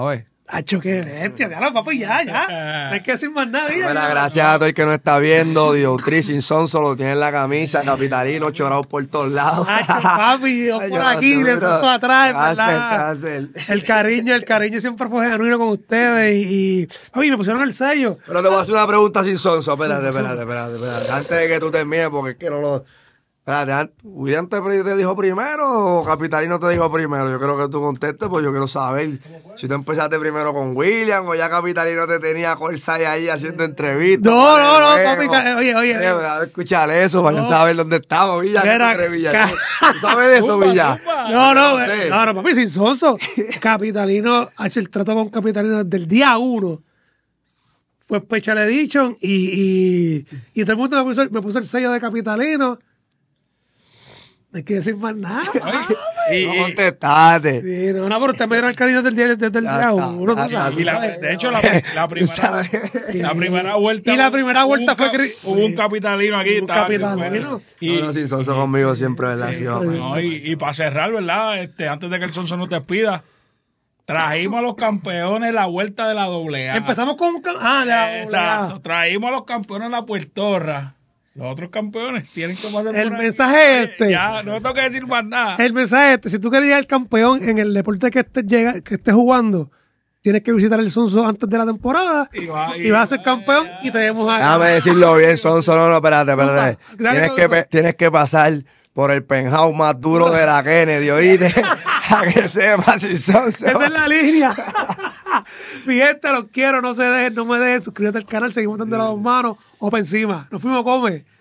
Hacho, qué bestia. Déjalo, papi, ya. No hay que decir más nada. Bueno, gracias a todo el que nos está viendo. Diotri sin son solo tiene en la camisa. Capitalino, 8 grados por todos lados. Hacho, papi, yo por aquí, el Sonso atrás, ¿verdad? El cariño siempre fue genuino con ustedes. Y papi, me pusieron el sello. Pero te voy a hacer una pregunta sin sonso. Espérate. Antes de que tú termines, porque es que no lo... Espérate, ¿William te dijo primero o Capitalino te dijo primero? Yo creo que tú contestes, pues yo quiero saber si tú empezaste primero con William o ya Capitalino te tenía Corsay ahí haciendo entrevistas. No, papi, oye. Escuchar eso, para saber dónde estamos, Villa. ¿Tú sabes de eso, Villa? No, papi, sin sonso. Capitalino, ha hecho el trato con Capitalino desde el día 1. Fue Special Edition y todo el mundo me puso el sello de Capitalino. No hay que decir más nada. No contestaste. Sí, no, pero usted me dio el cariño desde el día 1. De hecho, la primera vuelta. Y la primera vuelta fue. Hubo un capitalino aquí. Un capitalino. No, sin sonso conmigo siempre, ¿verdad? Y para cerrar, ¿verdad? Antes de que el sonso nos despida. Trajimos a los campeones la vuelta de la AA. Empezamos con exacto. Trajimos a los campeones de la Puertorra. Los otros campeones tienen que pasar el mensaje Ya, no tengo que decir más nada. El mensaje si tú querías el campeón en el deporte que estés jugando, tienes que visitar el Sonso antes de la temporada y vas a ser campeón y te vemos ahí. Déjame decirlo bien, Sonso. No, espérate. Tienes que pasar por el penthouse más duro de la Kennedy, ¿oíste? A que sepas si Sonso. Esa es la línea. Mi gente, los quiero, no me dejen, suscríbete al canal, seguimos dando las 2 manos o para encima. Nos fuimos a comer.